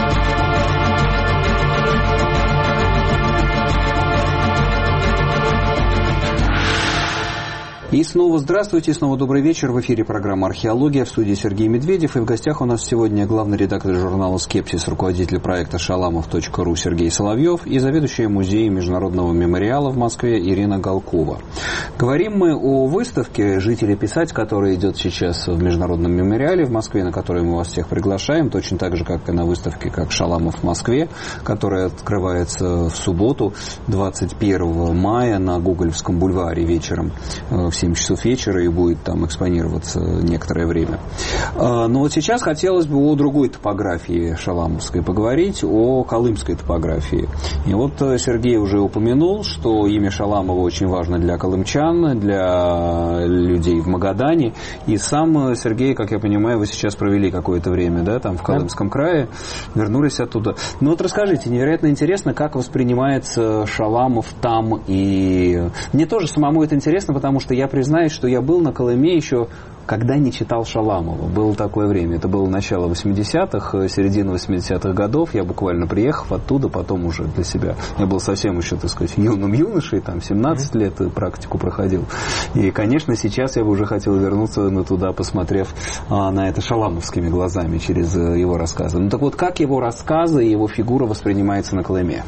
И снова здравствуйте, снова добрый вечер. В эфире программа «Археология», в студии Сергей Медведев. И в гостях у нас сегодня главный редактор журнала «Скепсис», руководитель проекта «Шаламов.ру» Сергей Соловьев и заведующая музеем Международного мемориала в Москве Ирина Галкова. Говорим мы о выставке «Жить или писать», которая идет сейчас в Международном мемориале в Москве, на которую мы вас всех приглашаем, точно так же, как и на выставке «Как Шаламов в Москве», которая открывается в субботу, 21 мая на Гоголевском бульваре вечером. 7 часов вечера и будет там экспонироваться некоторое время. Но вот сейчас хотелось бы о другой топографии шаламовской поговорить, о колымской топографии. И вот Сергей уже упомянул, что имя Шаламова очень важно для колымчан, для людей в Магадане. И сам Сергей, как я понимаю, вы сейчас провели какое-то время, да, там в Колымском крае, вернулись оттуда. Ну вот расскажите, невероятно интересно, как воспринимается Шаламов там. И мне тоже самому это интересно, потому что я признаюсь, что я был на Колыме еще, когда не читал Шаламова. Было такое время. Это было начало 80-х, середина 80-х годов. Я буквально приехав оттуда, потом уже для себя. Я был совсем еще, так сказать, юным юношей, там 17 лет практику проходил. И, конечно, сейчас я бы уже хотел вернуться туда, посмотрев на это шаламовскими глазами через его рассказы. Ну так вот, как его рассказы и его фигура воспринимается на Колыме?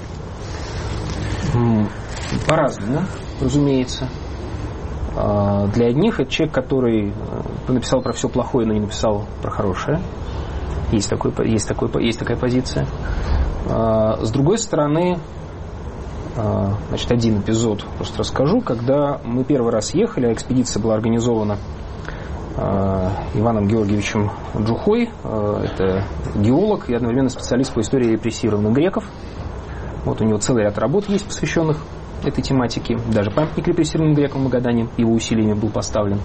По-разному, разумеется. Для одних это человек, который написал про все плохое, но не написал про хорошее. Есть такая позиция. С другой стороны, значит, один эпизод просто расскажу. Когда мы первый раз ехали, а экспедиция была организована Иваном Георгиевичем Джухой. Это геолог и одновременно специалист по истории репрессированных греков. Вот у него целый ряд работ есть, посвященных этой тематике. Даже памятник репрессированным грекам в Магадане его усилиями был поставлен.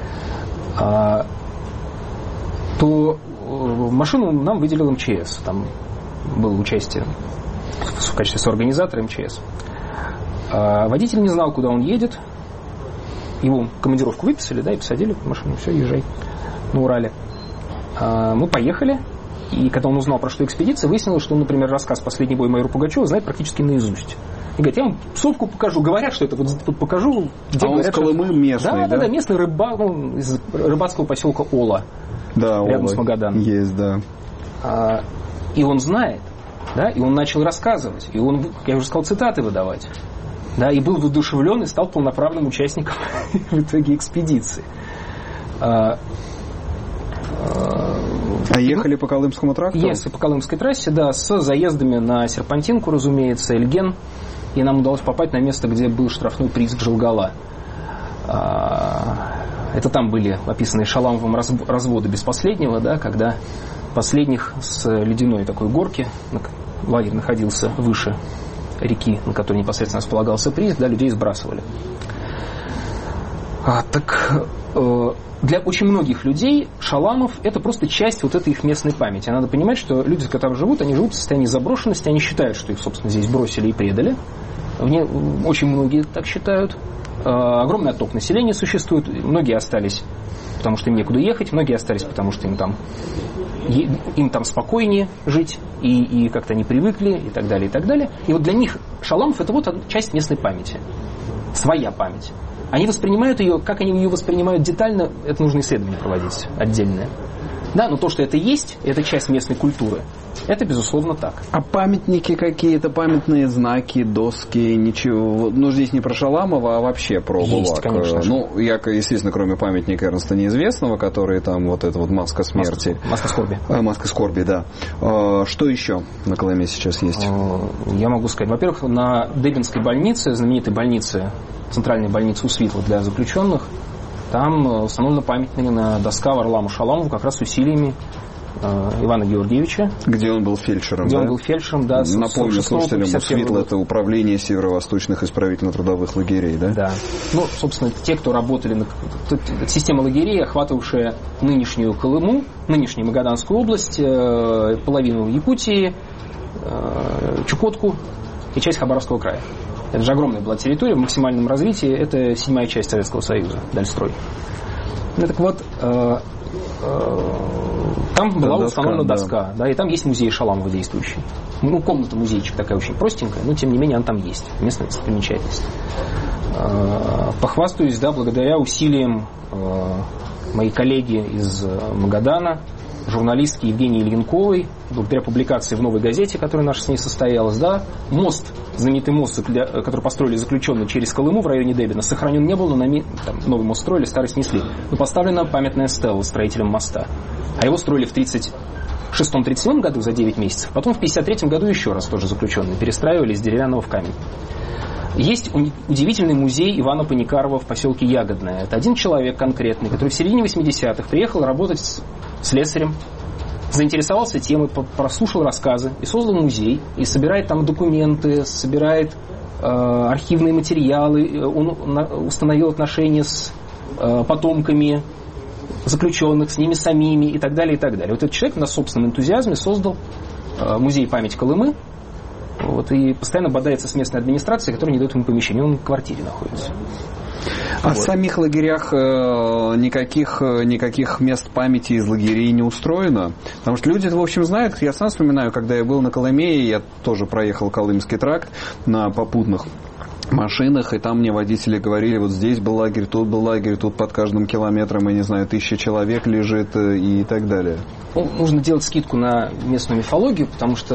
То машину нам выделил МЧС. Там было участие в качестве соорганизатора МЧС. Водитель не знал, куда он едет. Его командировку выписали, да, и посадили в машину. Все, езжай на Урале. Мы поехали. И когда он узнал, про что экспедиция, выяснилось, что он, например, рассказ «Последний бой майора Пугачева» знает практически наизусть. И говорит, я вам псовку покажу. Говорят, что это вот покажу. Где он говорят, с Колымы местный, да? Да, местный рыбак, из рыбацкого поселка Ола. Да, рядом Ола с Магаданом. Есть, да. И он знает, да, и он начал рассказывать. И он, я уже сказал, цитаты выдавать. Да, и был воодушевлен и стал полноправным участником в итоге экспедиции. Ехали по Колымскому тракту? Ехали по Колымской трассе, да, с заездами на Серпантинку, разумеется, Эльген. И нам удалось попасть на место, где был штрафной приз Гжалгала. Это там были описаны Шаламовым разводы без последнего, да, когда последних с ледяной такой горки, лагерь находился выше реки, на которой непосредственно располагался приз, да, людей сбрасывали. Для очень многих людей Шаламов – это просто часть вот этой их местной памяти. Надо понимать, что люди, с которыми живут, они живут в состоянии заброшенности, они считают, что их, собственно, здесь бросили и предали. Очень многие так считают. Огромный отток населения существует. Многие остались, потому что им некуда ехать. Многие остались, потому что им там спокойнее жить. И как-то они привыкли, и так далее, и так далее. И вот для них Шаламов – это вот часть местной памяти. Своя память. Они воспринимают ее, как они ее воспринимают детально, это нужно исследование проводить отдельное. Да, но то, что это есть, это часть местной культуры, это, безусловно, так. А памятники какие-то, памятные знаки, доски, ничего? Ну, здесь не про Шаламова, а вообще про ГУЛАГ. Есть, конечно же. Ну, я, естественно, кроме памятника Эрнста Неизвестного, который там вот эта вот маска смерти. Маска скорби. Маска скорби, да. Что еще на Колыме сейчас есть? Я могу сказать. Во-первых, на Дебинской больнице, знаменитой больнице, центральной больнице Усвитла для заключенных, там установлена памятная доска Варламу Шаламову как раз с усилиями Ивана Георгиевича. Где он был фельдшером, Где он был фельдшером, да. Напомню слушателям, Усвитла — это управление северо-восточных исправительно-трудовых лагерей, да? Да. Ну, собственно, те, кто работали система лагерей, охватывавшая нынешнюю Колыму, нынешнюю Магаданскую область, половину Якутии, Чукотку и часть Хабаровского края. Это же огромная была территория в максимальном развитии. Это 7-я часть Советского Союза, Дальстрой. Ну, так вот, там была установлена доска, да, и там есть музей Шаламова действующий. Ну, комната-музейчик такая очень простенькая, но, тем не менее, она там есть. Местная достопримечательность. Похвастаюсь, да, благодаря усилиям моей коллеги из Магадана, журналистки Евгении Ильинковой, благодаря публикации в «Новой газете», которая наша с ней состоялась, да, мост, знаменитый мост, который построили заключенные через Колыму в районе Дебина, сохранен не был, но там новый мост строили, старый снесли. Но поставлена памятная стела строителям моста. А его строили в 1936-1937 году за 9 месяцев, потом в 1953 году еще раз тоже заключенные перестраивали из деревянного в камень. Есть удивительный музей Ивана Паникарова в поселке Ягодное. Это один человек конкретный, который в середине 80-х приехал работать с слесарем, заинтересовался темой, прослушал рассказы и создал музей. И собирает там документы, собирает архивные материалы. Он установил отношения с потомками заключенных, с ними самими и так далее, и так далее. Вот этот человек на собственном энтузиазме создал музей «Память Колымы». Вот, и постоянно бодается с местной администрацией, которая не дает ему помещение. Он в квартире находится. А в самих лагерях никаких мест памяти из лагерей не устроено? Потому что люди, в общем, знают. Я сам вспоминаю, когда я был на Колыме, я тоже проехал Колымский тракт на попутных машинах, и там мне водители говорили, вот здесь был лагерь, тут под каждым километром, я не знаю, 1000 человек лежит и так далее. Ну, нужно делать скидку на местную мифологию, потому что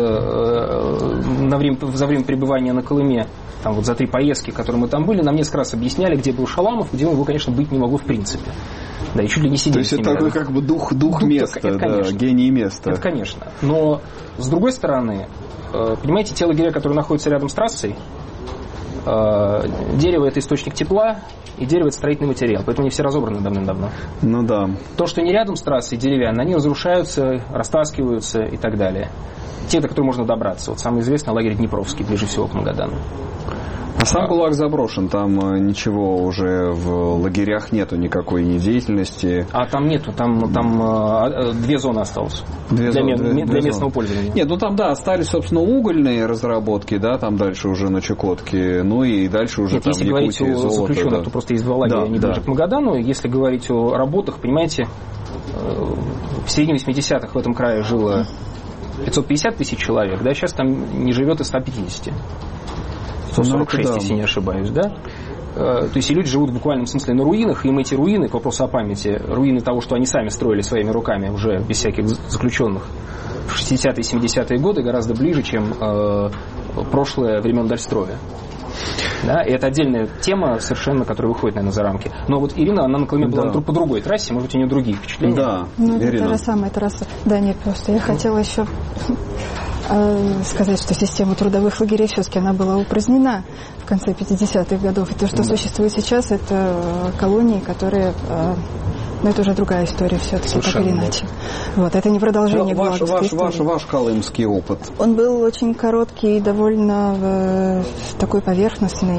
за время пребывания на Колыме, там вот за 3 поездки, которые мы там были, нам несколько раз объясняли, где был Шаламов, где он его, конечно, быть не могло в принципе. Да, и чуть ли не сидели. То есть это такой как бы дух места, да, гений места. Это, конечно. Но, с другой стороны, понимаете, те лагеря, которые находятся рядом с трассой, дерево – это источник тепла, и дерево – это строительный материал. Поэтому они все разобраны давным-давно. Ну да. То, что не рядом с трассой деревянные, они разрушаются, растаскиваются и так далее. Те, до которых можно добраться. Вот самый известный лагерь Днепровский, ближе всего к Магадану. А сам ГУЛАГ заброшен, там ничего уже в лагерях нету никакой деятельности. А там нету, там 2 зоны осталось для местного пользования. Нет, ну там, да, остались, собственно, угольные разработки, да, там дальше уже на Чукотке, ну и дальше уже нет, там если говорить о заключенных, да. То просто есть 2 лагеря, они ближе к Магадану. Если говорить о работах, понимаете, в середине 80-х в этом крае жило 550 тысяч человек, да, сейчас там не живет и 150. 146, если не ошибаюсь, да? То есть и люди живут в буквальном смысле на руинах, и им эти руины, к вопросу о памяти, руины того, что они сами строили своими руками, уже без всяких заключенных, в 60-е и 70-е годы гораздо ближе, чем прошлое времен Дальстроя. Да? И это отдельная тема, совершенно, которая выходит, наверное, за рамки. Но вот Ирина, она на Колыме была по другой трассе, может быть, у нее другие впечатления? Да, ну, это та же самая трасса. Да, нет, просто я хотела еще сказать, что система трудовых лагерей все-таки она была упразднена в конце 50-х годов. И то, что существует сейчас, это колонии, которые... Но это уже другая история все-таки, так или иначе. Вот, это не продолжение ваш колымский опыт. Он был очень короткий и довольно такой поверхностный.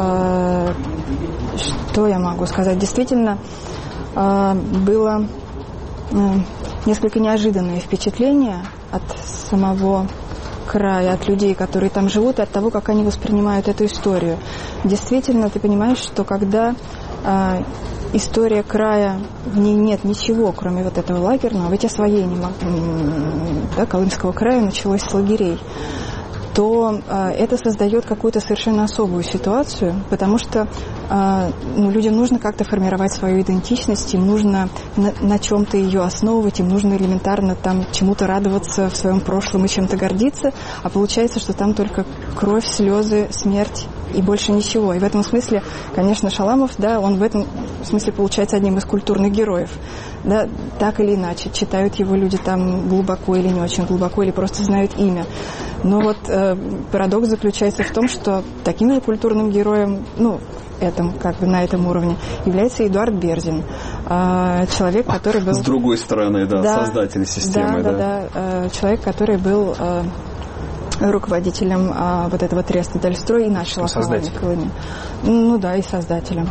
Что я могу сказать? Действительно, было несколько неожиданное впечатление от самого края, от людей, которые там живут, и от того, как они воспринимают эту историю. Действительно, ты понимаешь, что когда история края, в ней нет ничего, кроме вот этого лагерного, ведь освоение Колымского края началось с лагерей, то это создает какую-то совершенно особую ситуацию, потому что людям нужно как-то формировать свою идентичность, им нужно на чем-то ее основывать, им нужно элементарно там чему-то радоваться в своем прошлом и чем-то гордиться, а получается, что там только кровь, слезы, смерть и больше ничего. И в этом смысле, конечно, Шаламов, да, он в этом смысле получается одним из культурных героев. Да, так или иначе, читают его люди там глубоко или не очень глубоко, или просто знают имя. Но вот парадокс заключается в том, что таким же культурным героем, на этом уровне, является Эдуард Берзин. Человек, который был... С другой стороны, создатель системы. Да. Человек, который был руководителем вот этого треста Дальстрой и начал основание Колыме. И создателем.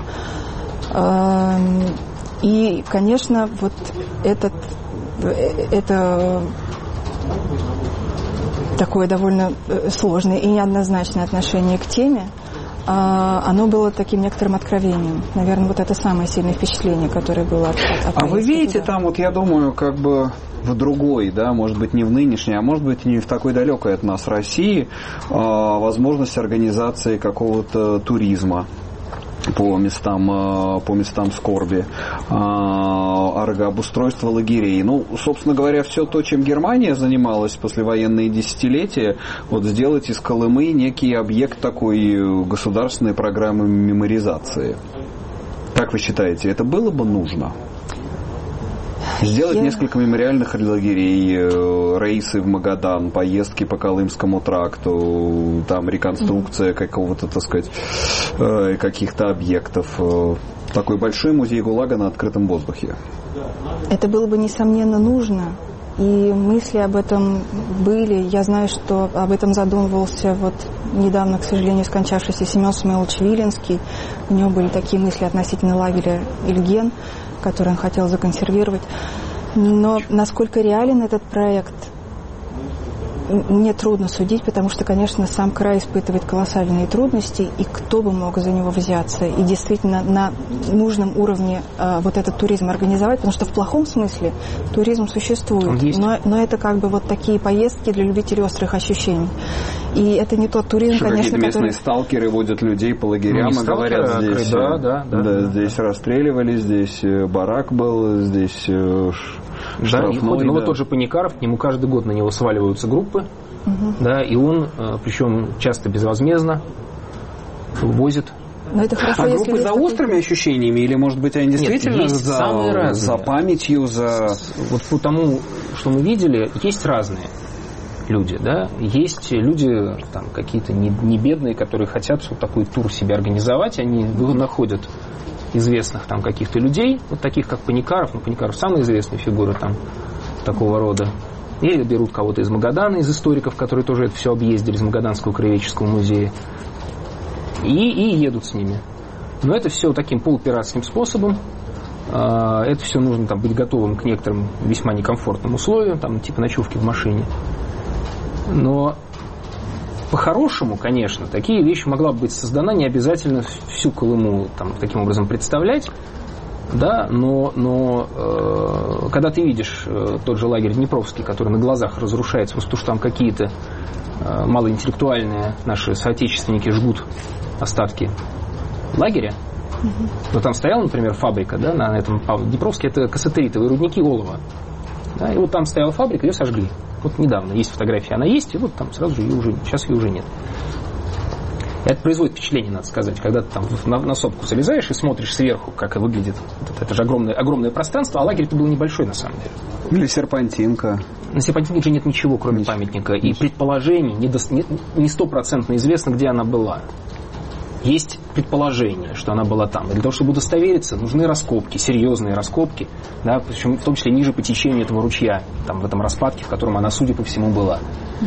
И, конечно, вот это такое довольно сложное и неоднозначное отношение к теме, оно было таким некоторым откровением. Наверное, вот это самое сильное впечатление, которое было от А вы видите там, вот я думаю, как бы в другой, да, может быть, не в нынешней, а может быть, не в такой далекой от нас России, возможность организации какого-то туризма по местам скорби, обустройство лагерей. Собственно говоря, все то, чем Германия занималась послевоенные десятилетия, вот сделать из Колымы некий объект такой государственной программы мемориализации. Как вы считаете, это было бы нужно? Сделать несколько мемориальных лагерей, рейсы в Магадан, поездки по Колымскому тракту, там реконструкция какого-то, так сказать, каких-то объектов. Такой большой музей ГУЛАГа на открытом воздухе. Это было бы, несомненно, нужно. И мысли об этом были. Я знаю, что об этом задумывался вот недавно, к сожалению, скончавшийся Семен Самойлович Виленский. У него были такие мысли относительно лагеря Ильген, который он хотел законсервировать. Но насколько реален этот проект, мне трудно судить, потому что, конечно, сам край испытывает колоссальные трудности, и кто бы мог за него взяться и действительно на нужном уровне вот этот туризм организовать, потому что в плохом смысле туризм существует, но это как бы вот такие поездки для любителей острых ощущений. И это не тот туризм, конечно, какие-то местные сталкеры водят людей по лагерям и говорят, здесь, здесь расстреливали, здесь барак был, здесь штрафной. Ну вот тот же Паникаров, к нему каждый год на него сваливаются группы, да, и он, причем часто безвозмездно, возит. Но это хорошо, а группы за острыми ощущениями, или, может быть, они действительно за памятью, за... Вот по тому, что мы видели, есть разные люди, да, есть люди там какие-то не бедные, которые хотят вот такой тур себе организовать, они находят известных там каких-то людей, вот таких как Паникаров, Паникаров самая известная фигура там такого рода, или берут кого-то из Магадана, из историков, которые тоже это все объездили, из Магаданского краеведческого музея, и едут с ними. Но это все таким полупиратским способом. Это все нужно там быть готовым к некоторым весьма некомфортным условиям, там типа ночевки в машине. Но по-хорошему, конечно, такие вещи могла бы быть создана, не обязательно всю Колыму там таким образом представлять, да, но когда ты видишь тот же лагерь Днепровский, который на глазах разрушается, потому что там какие-то малоинтеллектуальные наши соотечественники жгут остатки лагеря, но там стояла, например, фабрика, да, на этом Днепровске, это кассатеритовые рудники олова, да, и вот там стояла фабрика, ее сожгли. Вот недавно есть фотография, она есть, и вот там сразу же сейчас ее уже нет. И это производит впечатление, надо сказать, когда ты там на сопку залезаешь и смотришь сверху, как выглядит. Это же огромное пространство, а лагерь-то был небольшой на самом деле. Или Серпантинка. На Серпантинке же нет ничего, кроме памятника. И предположений не стопроцентно известно, где она была. Есть предположение, что она была там. И для того, чтобы удостовериться, нужны раскопки, серьезные раскопки, да, причем в том числе ниже по течению этого ручья, там, в этом распадке, в котором она, судя по всему, была.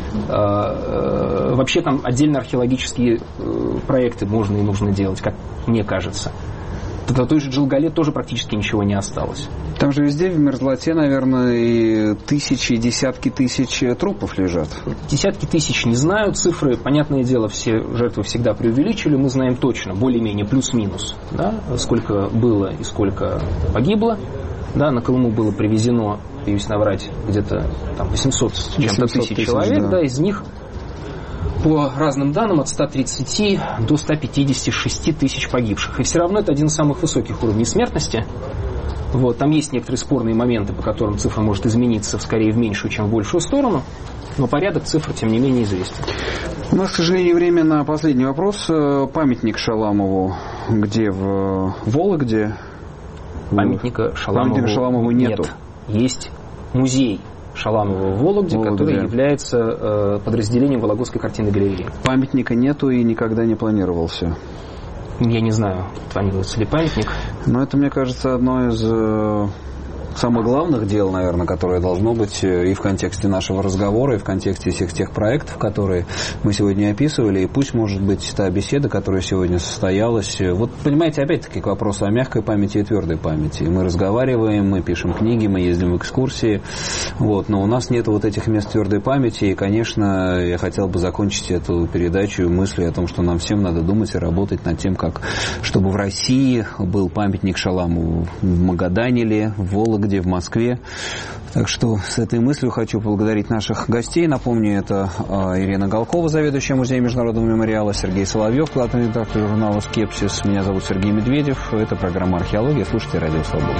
Вообще там отдельно археологические проекты можно и нужно делать, как мне кажется. До той же Джилгале тоже практически ничего не осталось. Там же везде в мерзлоте, наверное, и тысячи, десятки тысяч трупов лежат. Десятки тысяч не знаю, цифры, понятное дело, все жертвы всегда преувеличили, мы знаем точно, более-менее плюс-минус, да, сколько было и сколько погибло. Да, на Колыму было привезено, боюсь наврать, где-то там 800 с чем-то тысяч человек, да, из них по разным данным от 130 до 156 тысяч погибших. И все равно это один из самых высоких уровней смертности. Вот, там есть некоторые спорные моменты, по которым цифра может измениться скорее в меньшую, чем в большую сторону, но порядок цифр, тем не менее, известен. У нас, к сожалению, время на последний вопрос. Памятник Шаламову где? В Вологде? Памятника Шаламову нету. Есть музей Шаламова в Вологде, который является подразделением Вологодской картинной галереи. Памятника нету и никогда не планировался. Я не знаю, планируется ли памятник. Но это, мне кажется, одно из самых главных дел, наверное, которое должно быть и в контексте нашего разговора, и в контексте всех тех проектов, которые мы сегодня описывали. И пусть, может быть, та беседа, которая сегодня состоялась... Вот, понимаете, опять-таки, к вопросу о мягкой памяти и твердой памяти. Мы разговариваем, мы пишем книги, мы ездим в экскурсии, вот, но у нас нет вот этих мест твердой памяти. И, конечно, я хотел бы закончить эту передачу мыслью о том, что нам всем надо думать и работать над тем, как, чтобы в России был памятник Шаламову в Магадане ли, в Вологде, в Москве. Так что с этой мыслью хочу поблагодарить наших гостей. Напомню, это Ирина Галкова, заведующая музеем международного мемориала, Сергей Соловьев, главный редактор журнала «Скепсис». Меня зовут Сергей Медведев. Это программа «Археология». Слушайте «Радио Свобода».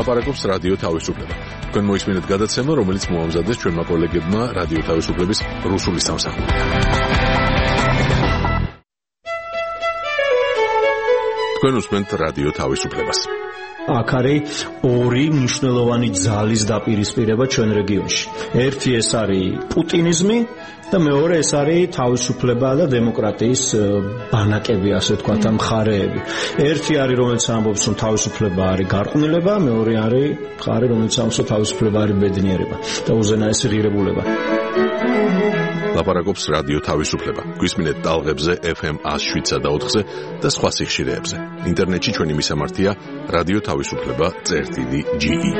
ლაპარაკობს რადიო თავისუფლება. თქვენ მოისმინეთ გადაცემა, რომელიც მოამზადეს ჩვენმა კოლეგებმა რადიო თავისუფლების რუსული სამსახური. თქვენ უსმენთ რადიო თავისუფლებას. აქ არის ორი მნიშვნელოვანი ძალის დაპირისპირება ჩვენ რეგიონში. ერთი ეს არის პუტინიზმი და მეორე ეს არის თავისუფლება და დემოკრატიის ბანაკები, ასე ვთქვათ, მხარეები. ერთი არის, რომელიც ამბობს, რომ თავისუფლება არის გარყვნილება, მეორე არის მხარე, რომელიც ამბობს, რომ თავისუფლება არის ბედნიერება და უზენაესი ღირებულება. ლაპარაკობს რადიო თავისუფლება. გვისმინეთ ტალღებზე FM 107-ზე და 4-ზე და სხვა სიხშირეებზე. ინტერნეტში ჩვენი მისამართია რადიო თავისუფლება.ge.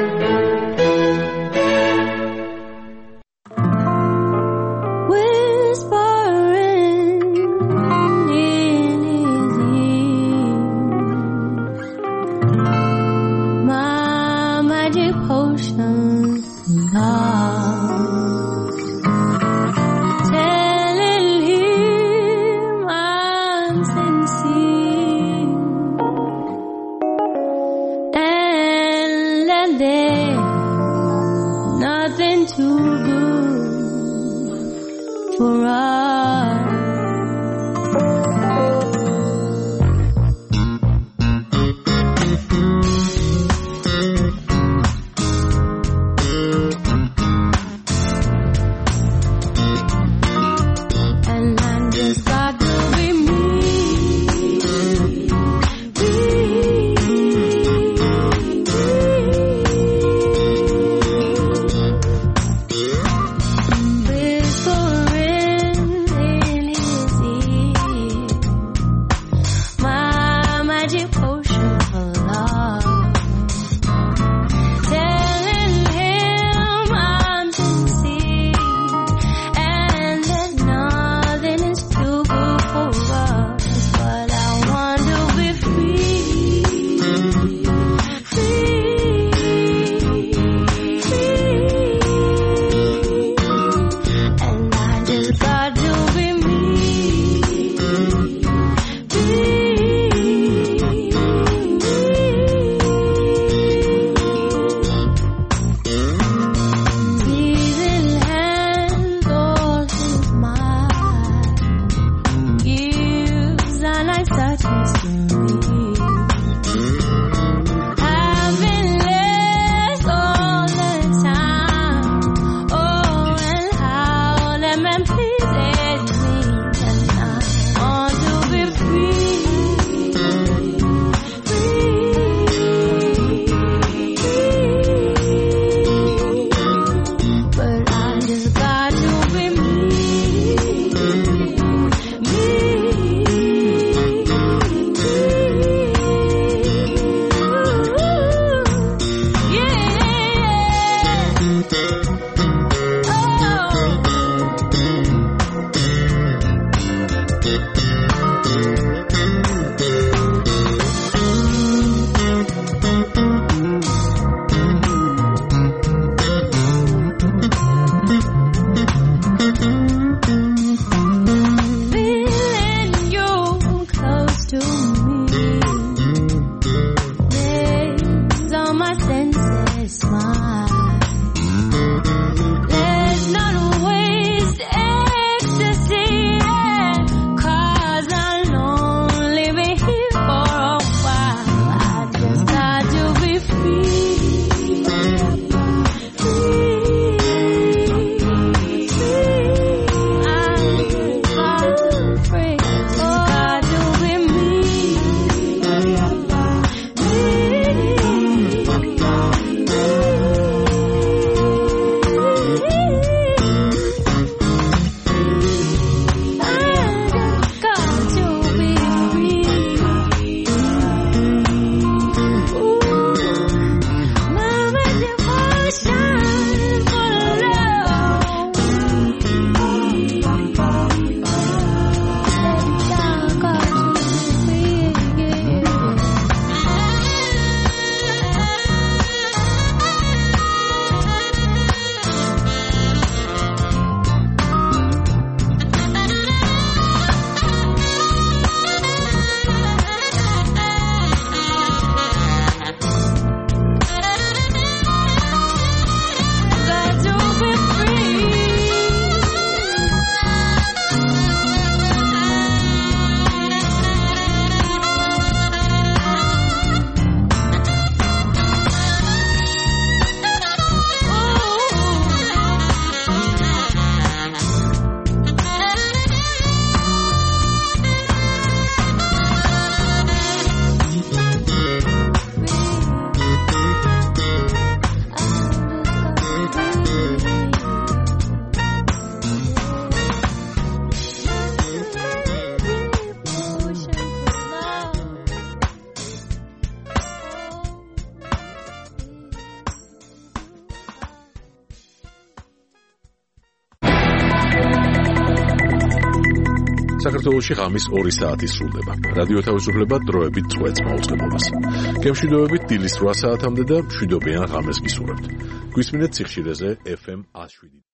საქართველოში ღამის 2 საათი სრულდება. რადიო თავისუფლება დროებით წვეთს მაუწყებლობას. გემშვიდობებით დილის 8 საათამდე და მშვიდობიან ღამეს გისურვებთ. გვისმინეთ სიხშირეზე FM 107.